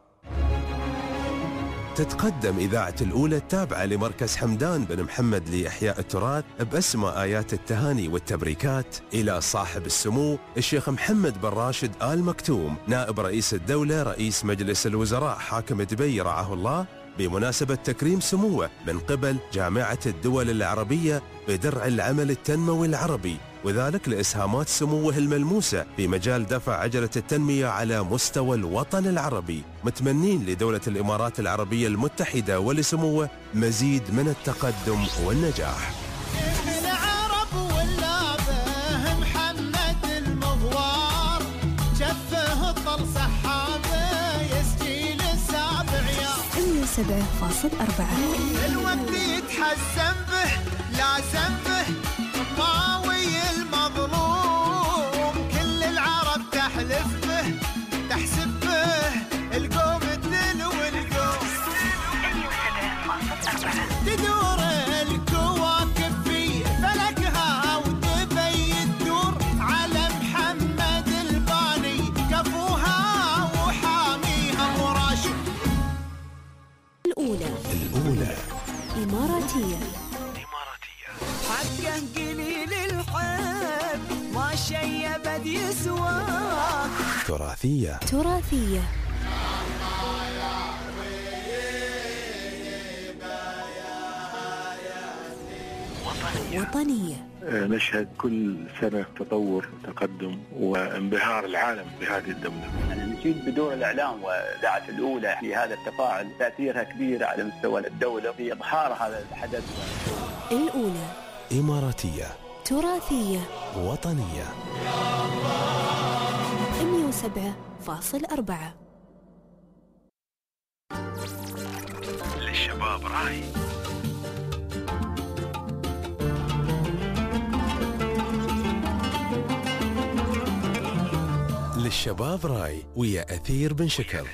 تتقدم إذاعة الأولى التابعة لمركز حمدان بن محمد لإحياء التراث بأسمى آيات التهاني والتبريكات إلى صاحب السمو الشيخ محمد بن راشد آل مكتوم نائب رئيس الدولة رئيس مجلس الوزراء حاكم دبي رعاه الله، بمناسبة تكريم سموه من قبل جامعة الدول العربية بدرع العمل التنموي العربي، وذلك لإسهامات سموه الملموسة في مجال دفع عجلة التنمية على مستوى الوطن العربي، متمنين لدولة الإمارات العربية المتحدة ولسموه مزيد من التقدم والنجاح. العرب واللابه محمد المغوار شفه الطل سحابه يسجيل السابع يا مية وسبعة فاصل أربعة. الوقت يتحسن به لا سنبه ماوي المظلوم كل العرب تحلف به تحسب به القوم الدل والقوم. تدور الكواكب في فلكها ودبي الدور على محمد الباني كفوها وحاميها وراشد. الأولى الأولى إماراتية. حقه قليل الحب ما شيبت يسواه. تراثية تراثية. وطنية. نشهد كل سنة تطور وتقدم وانبهار العالم بهذه الدولة. نشيد بدور الإعلام وإذاعة الأولى في هذا التفاعل تأثيرها كبير على مستوى الدولة في إظهار هذا الحدث. الأولى إماراتية تراثية وطنية. مية وسبعة فاصل أربعة. للشباب راي. للشباب راي ويا أثير بن شكر.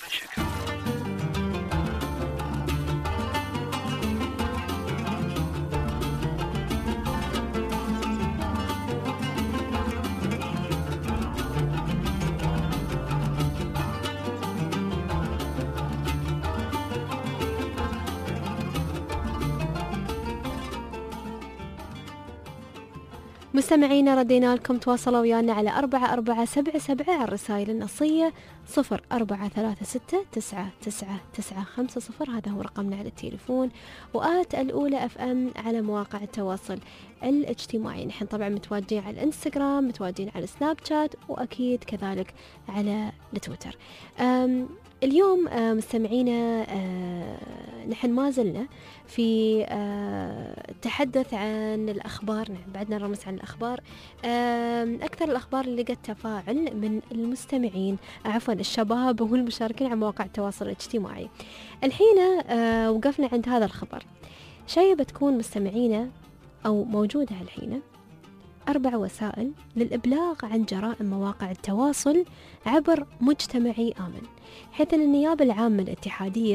مستمعينا ردينا لكم تواصلوا ويانا على أربعة أربعة سبعة سبعة على الرسائل النصية صفر أربعة ثلاثة ستة تسعة تسعة تسعة خمسة صفر، هذا هو رقمنا على التليفون، وآت الأولى أف أم على مواقع التواصل الاجتماعي. نحن طبعا متواجدين على الانستغرام، متواجدين على سناب شات، وأكيد كذلك على التويتر. اليوم مستمعينا نحن ما زلنا في التحدث عن الأخبار، نعم بعدنا نرمس عن الأخبار. أكثر الأخبار اللي لقت تفاعل من المستمعين عفوا الشباب والمشاركين على مواقع التواصل الاجتماعي. الحين وقفنا عند هذا الخبر. شايبة تكون مستمعينا أو موجودة الحين أربع وسائل للإبلاغ عن جرائم مواقع التواصل عبر مجتمعي آمن، حيث أن النيابة العامة الاتحادية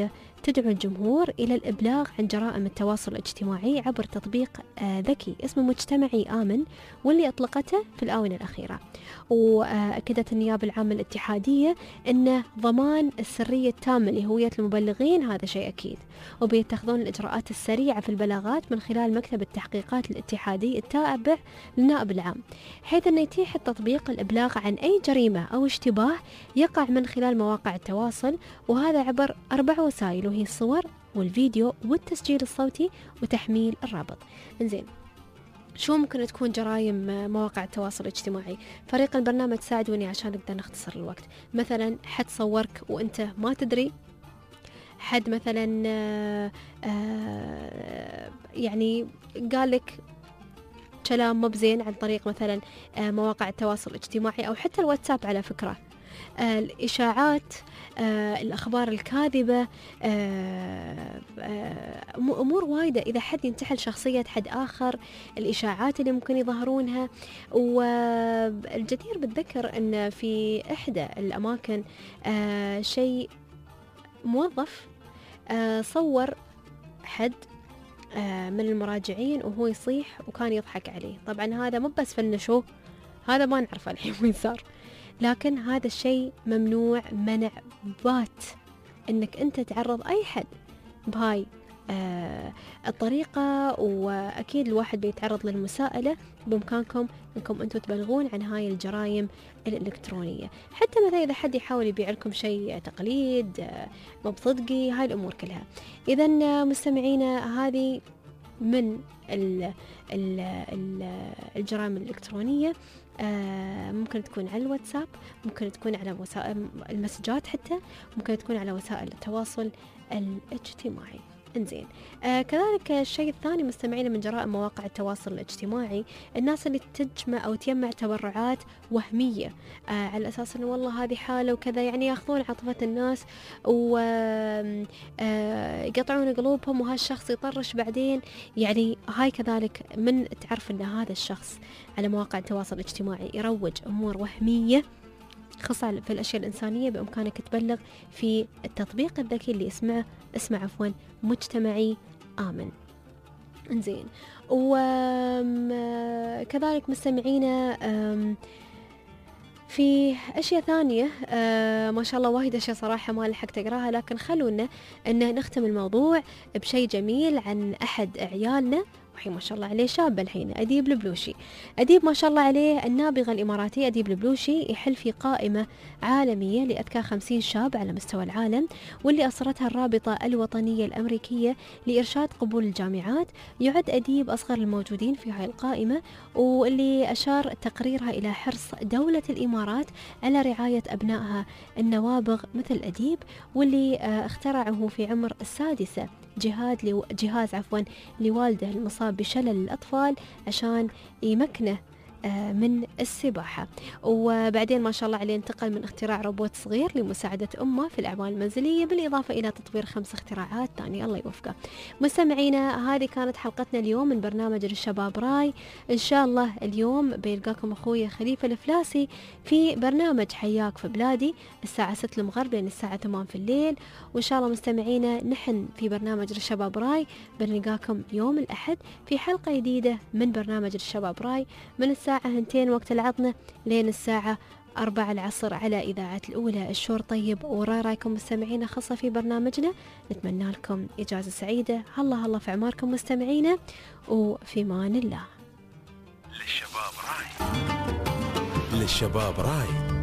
تدعو الجمهور إلى الإبلاغ عن جرائم التواصل الاجتماعي عبر تطبيق آه ذكي اسمه مجتمعي آمن، واللي أطلقته في الآونة الأخيرة. وأكدت النيابة العامة الاتحادية أن ضمان السرية التامة لهوية المبلغين هذا شيء أكيد، وبيتخذون الإجراءات السريعة في البلاغات من خلال مكتب التحقيقات الاتحادي التابع للنائب العام، حيث أن يتيح التطبيق الإبلاغ عن أي جريمة أو اشتباه يقع من خلال مواقع التواصل، وهذا عبر أربع وسائل وهي الصور والفيديو والتسجيل الصوتي وتحميل الرابط. إنزين، شو ممكن تكون جرائم مواقع التواصل الاجتماعي؟ فريق البرنامج ساعدوني عشان نقدر نختصر الوقت. مثلا حد صورك وانت ما تدري، حد مثلا آآ آآ يعني قال لك كلام مو بزين عن طريق مثلا مواقع التواصل الاجتماعي أو حتى الواتساب على فكرة، الإشاعات، آه، الأخبار الكاذبة، آه، آه، أمور وايدة. إذا حد ينتحل شخصية حد آخر، الإشاعات اللي ممكن يظهرونها. والجدير بالذكر أن في إحدى الأماكن آه، شيء موظف آه، صور حد آه، من المراجعين وهو يصيح وكان يضحك عليه. طبعا هذا مو بس فنشو، هذا ما نعرفه الحين وين صار، لكن هذا الشيء ممنوع منع بات انك انت تعرض اي حد بهاي آه الطريقة. واكيد الواحد بيتعرض للمساءلة، بامكانكم انكم انتم تبلغون عن هاي الجرائم الالكترونية. حتى مثلا اذا حد يحاول يبيع لكم شيء تقليد آه مو بصدقي، هاي الامور كلها. اذا مستمعينا هذه من ال ال ال الجرائم الالكترونية. آه ممكن تكون على الواتساب، ممكن تكون على وسائل المسجات، حتى ممكن تكون على وسائل التواصل الاجتماعي. انزين، آه كذلك الشيء الثاني مستمعين من جرائم مواقع التواصل الاجتماعي، الناس اللي تجمع او تجمع تبرعات وهمية آه على اساس انه والله هذه حالة وكذا، يعني ياخذون عاطفة الناس ويقطعون آه قلوبهم وهالشخص يطرش بعدين. يعني هاي كذلك من تعرف ان هذا الشخص على مواقع التواصل الاجتماعي يروج امور وهمية خاصة في الأشياء الإنسانية، بإمكانك تبلغ في التطبيق الذكي اللي اسمه اسمه عفوا مجتمعي آمن. إنزين، وكذلك مستمعينا في أشياء ثانية ما شاء الله وايد أشياء صراحة ما لحقت أقراها، لكن خلونا أن نختم الموضوع بشيء جميل عن أحد عيالنا، وحي ما شاء الله عليه شاب الحين، أديب البلوشي. أديب ما شاء الله عليه النابغة الإماراتي أديب البلوشي يحل في قائمة عالمية لأذكى خمسين شاب على مستوى العالم، واللي أصرتها الرابطة الوطنية الأمريكية لإرشاد قبول الجامعات. يعد أديب أصغر الموجودين في هاي القائمة، واللي أشار تقريرها إلى حرص دولة الإمارات على رعاية أبنائها النوابغ مثل أديب، واللي اخترعه في عمر السادسة جهاز لو... جهاز عفوا لوالده المصاب بشلل الأطفال عشان يمكنه من السباحة. وبعدين ما شاء الله عليه انتقل من اختراع روبوت صغير لمساعدة أمه في الأعمال المنزلية، بالإضافة إلى تطوير خمس اختراعات ثانية. الله يوفقه. مستمعينا هذه كانت حلقتنا اليوم من برنامج للشباب راي. إن شاء الله اليوم بيلقاكم أخوي خليفة الفلاسي في برنامج حياك في بلادي الساعة ستة المغرب لين الساعة ثمانية في الليل. وإن شاء الله مستمعينا نحن في برنامج للشباب راي بنلقاكم يوم الأحد في حلقة جديدة من برنامج للشباب راي من الساعة هنتين وقت العطنة لين الساعة أربعة العصر على إذاعة الأولى. الشور طيب وراي رايكم مستمعينا خاصة في برنامجنا. نتمنى لكم إجازة سعيدة. الله الله في عماركم مستمعينا، وفي مان الله. للشباب راي. للشباب راي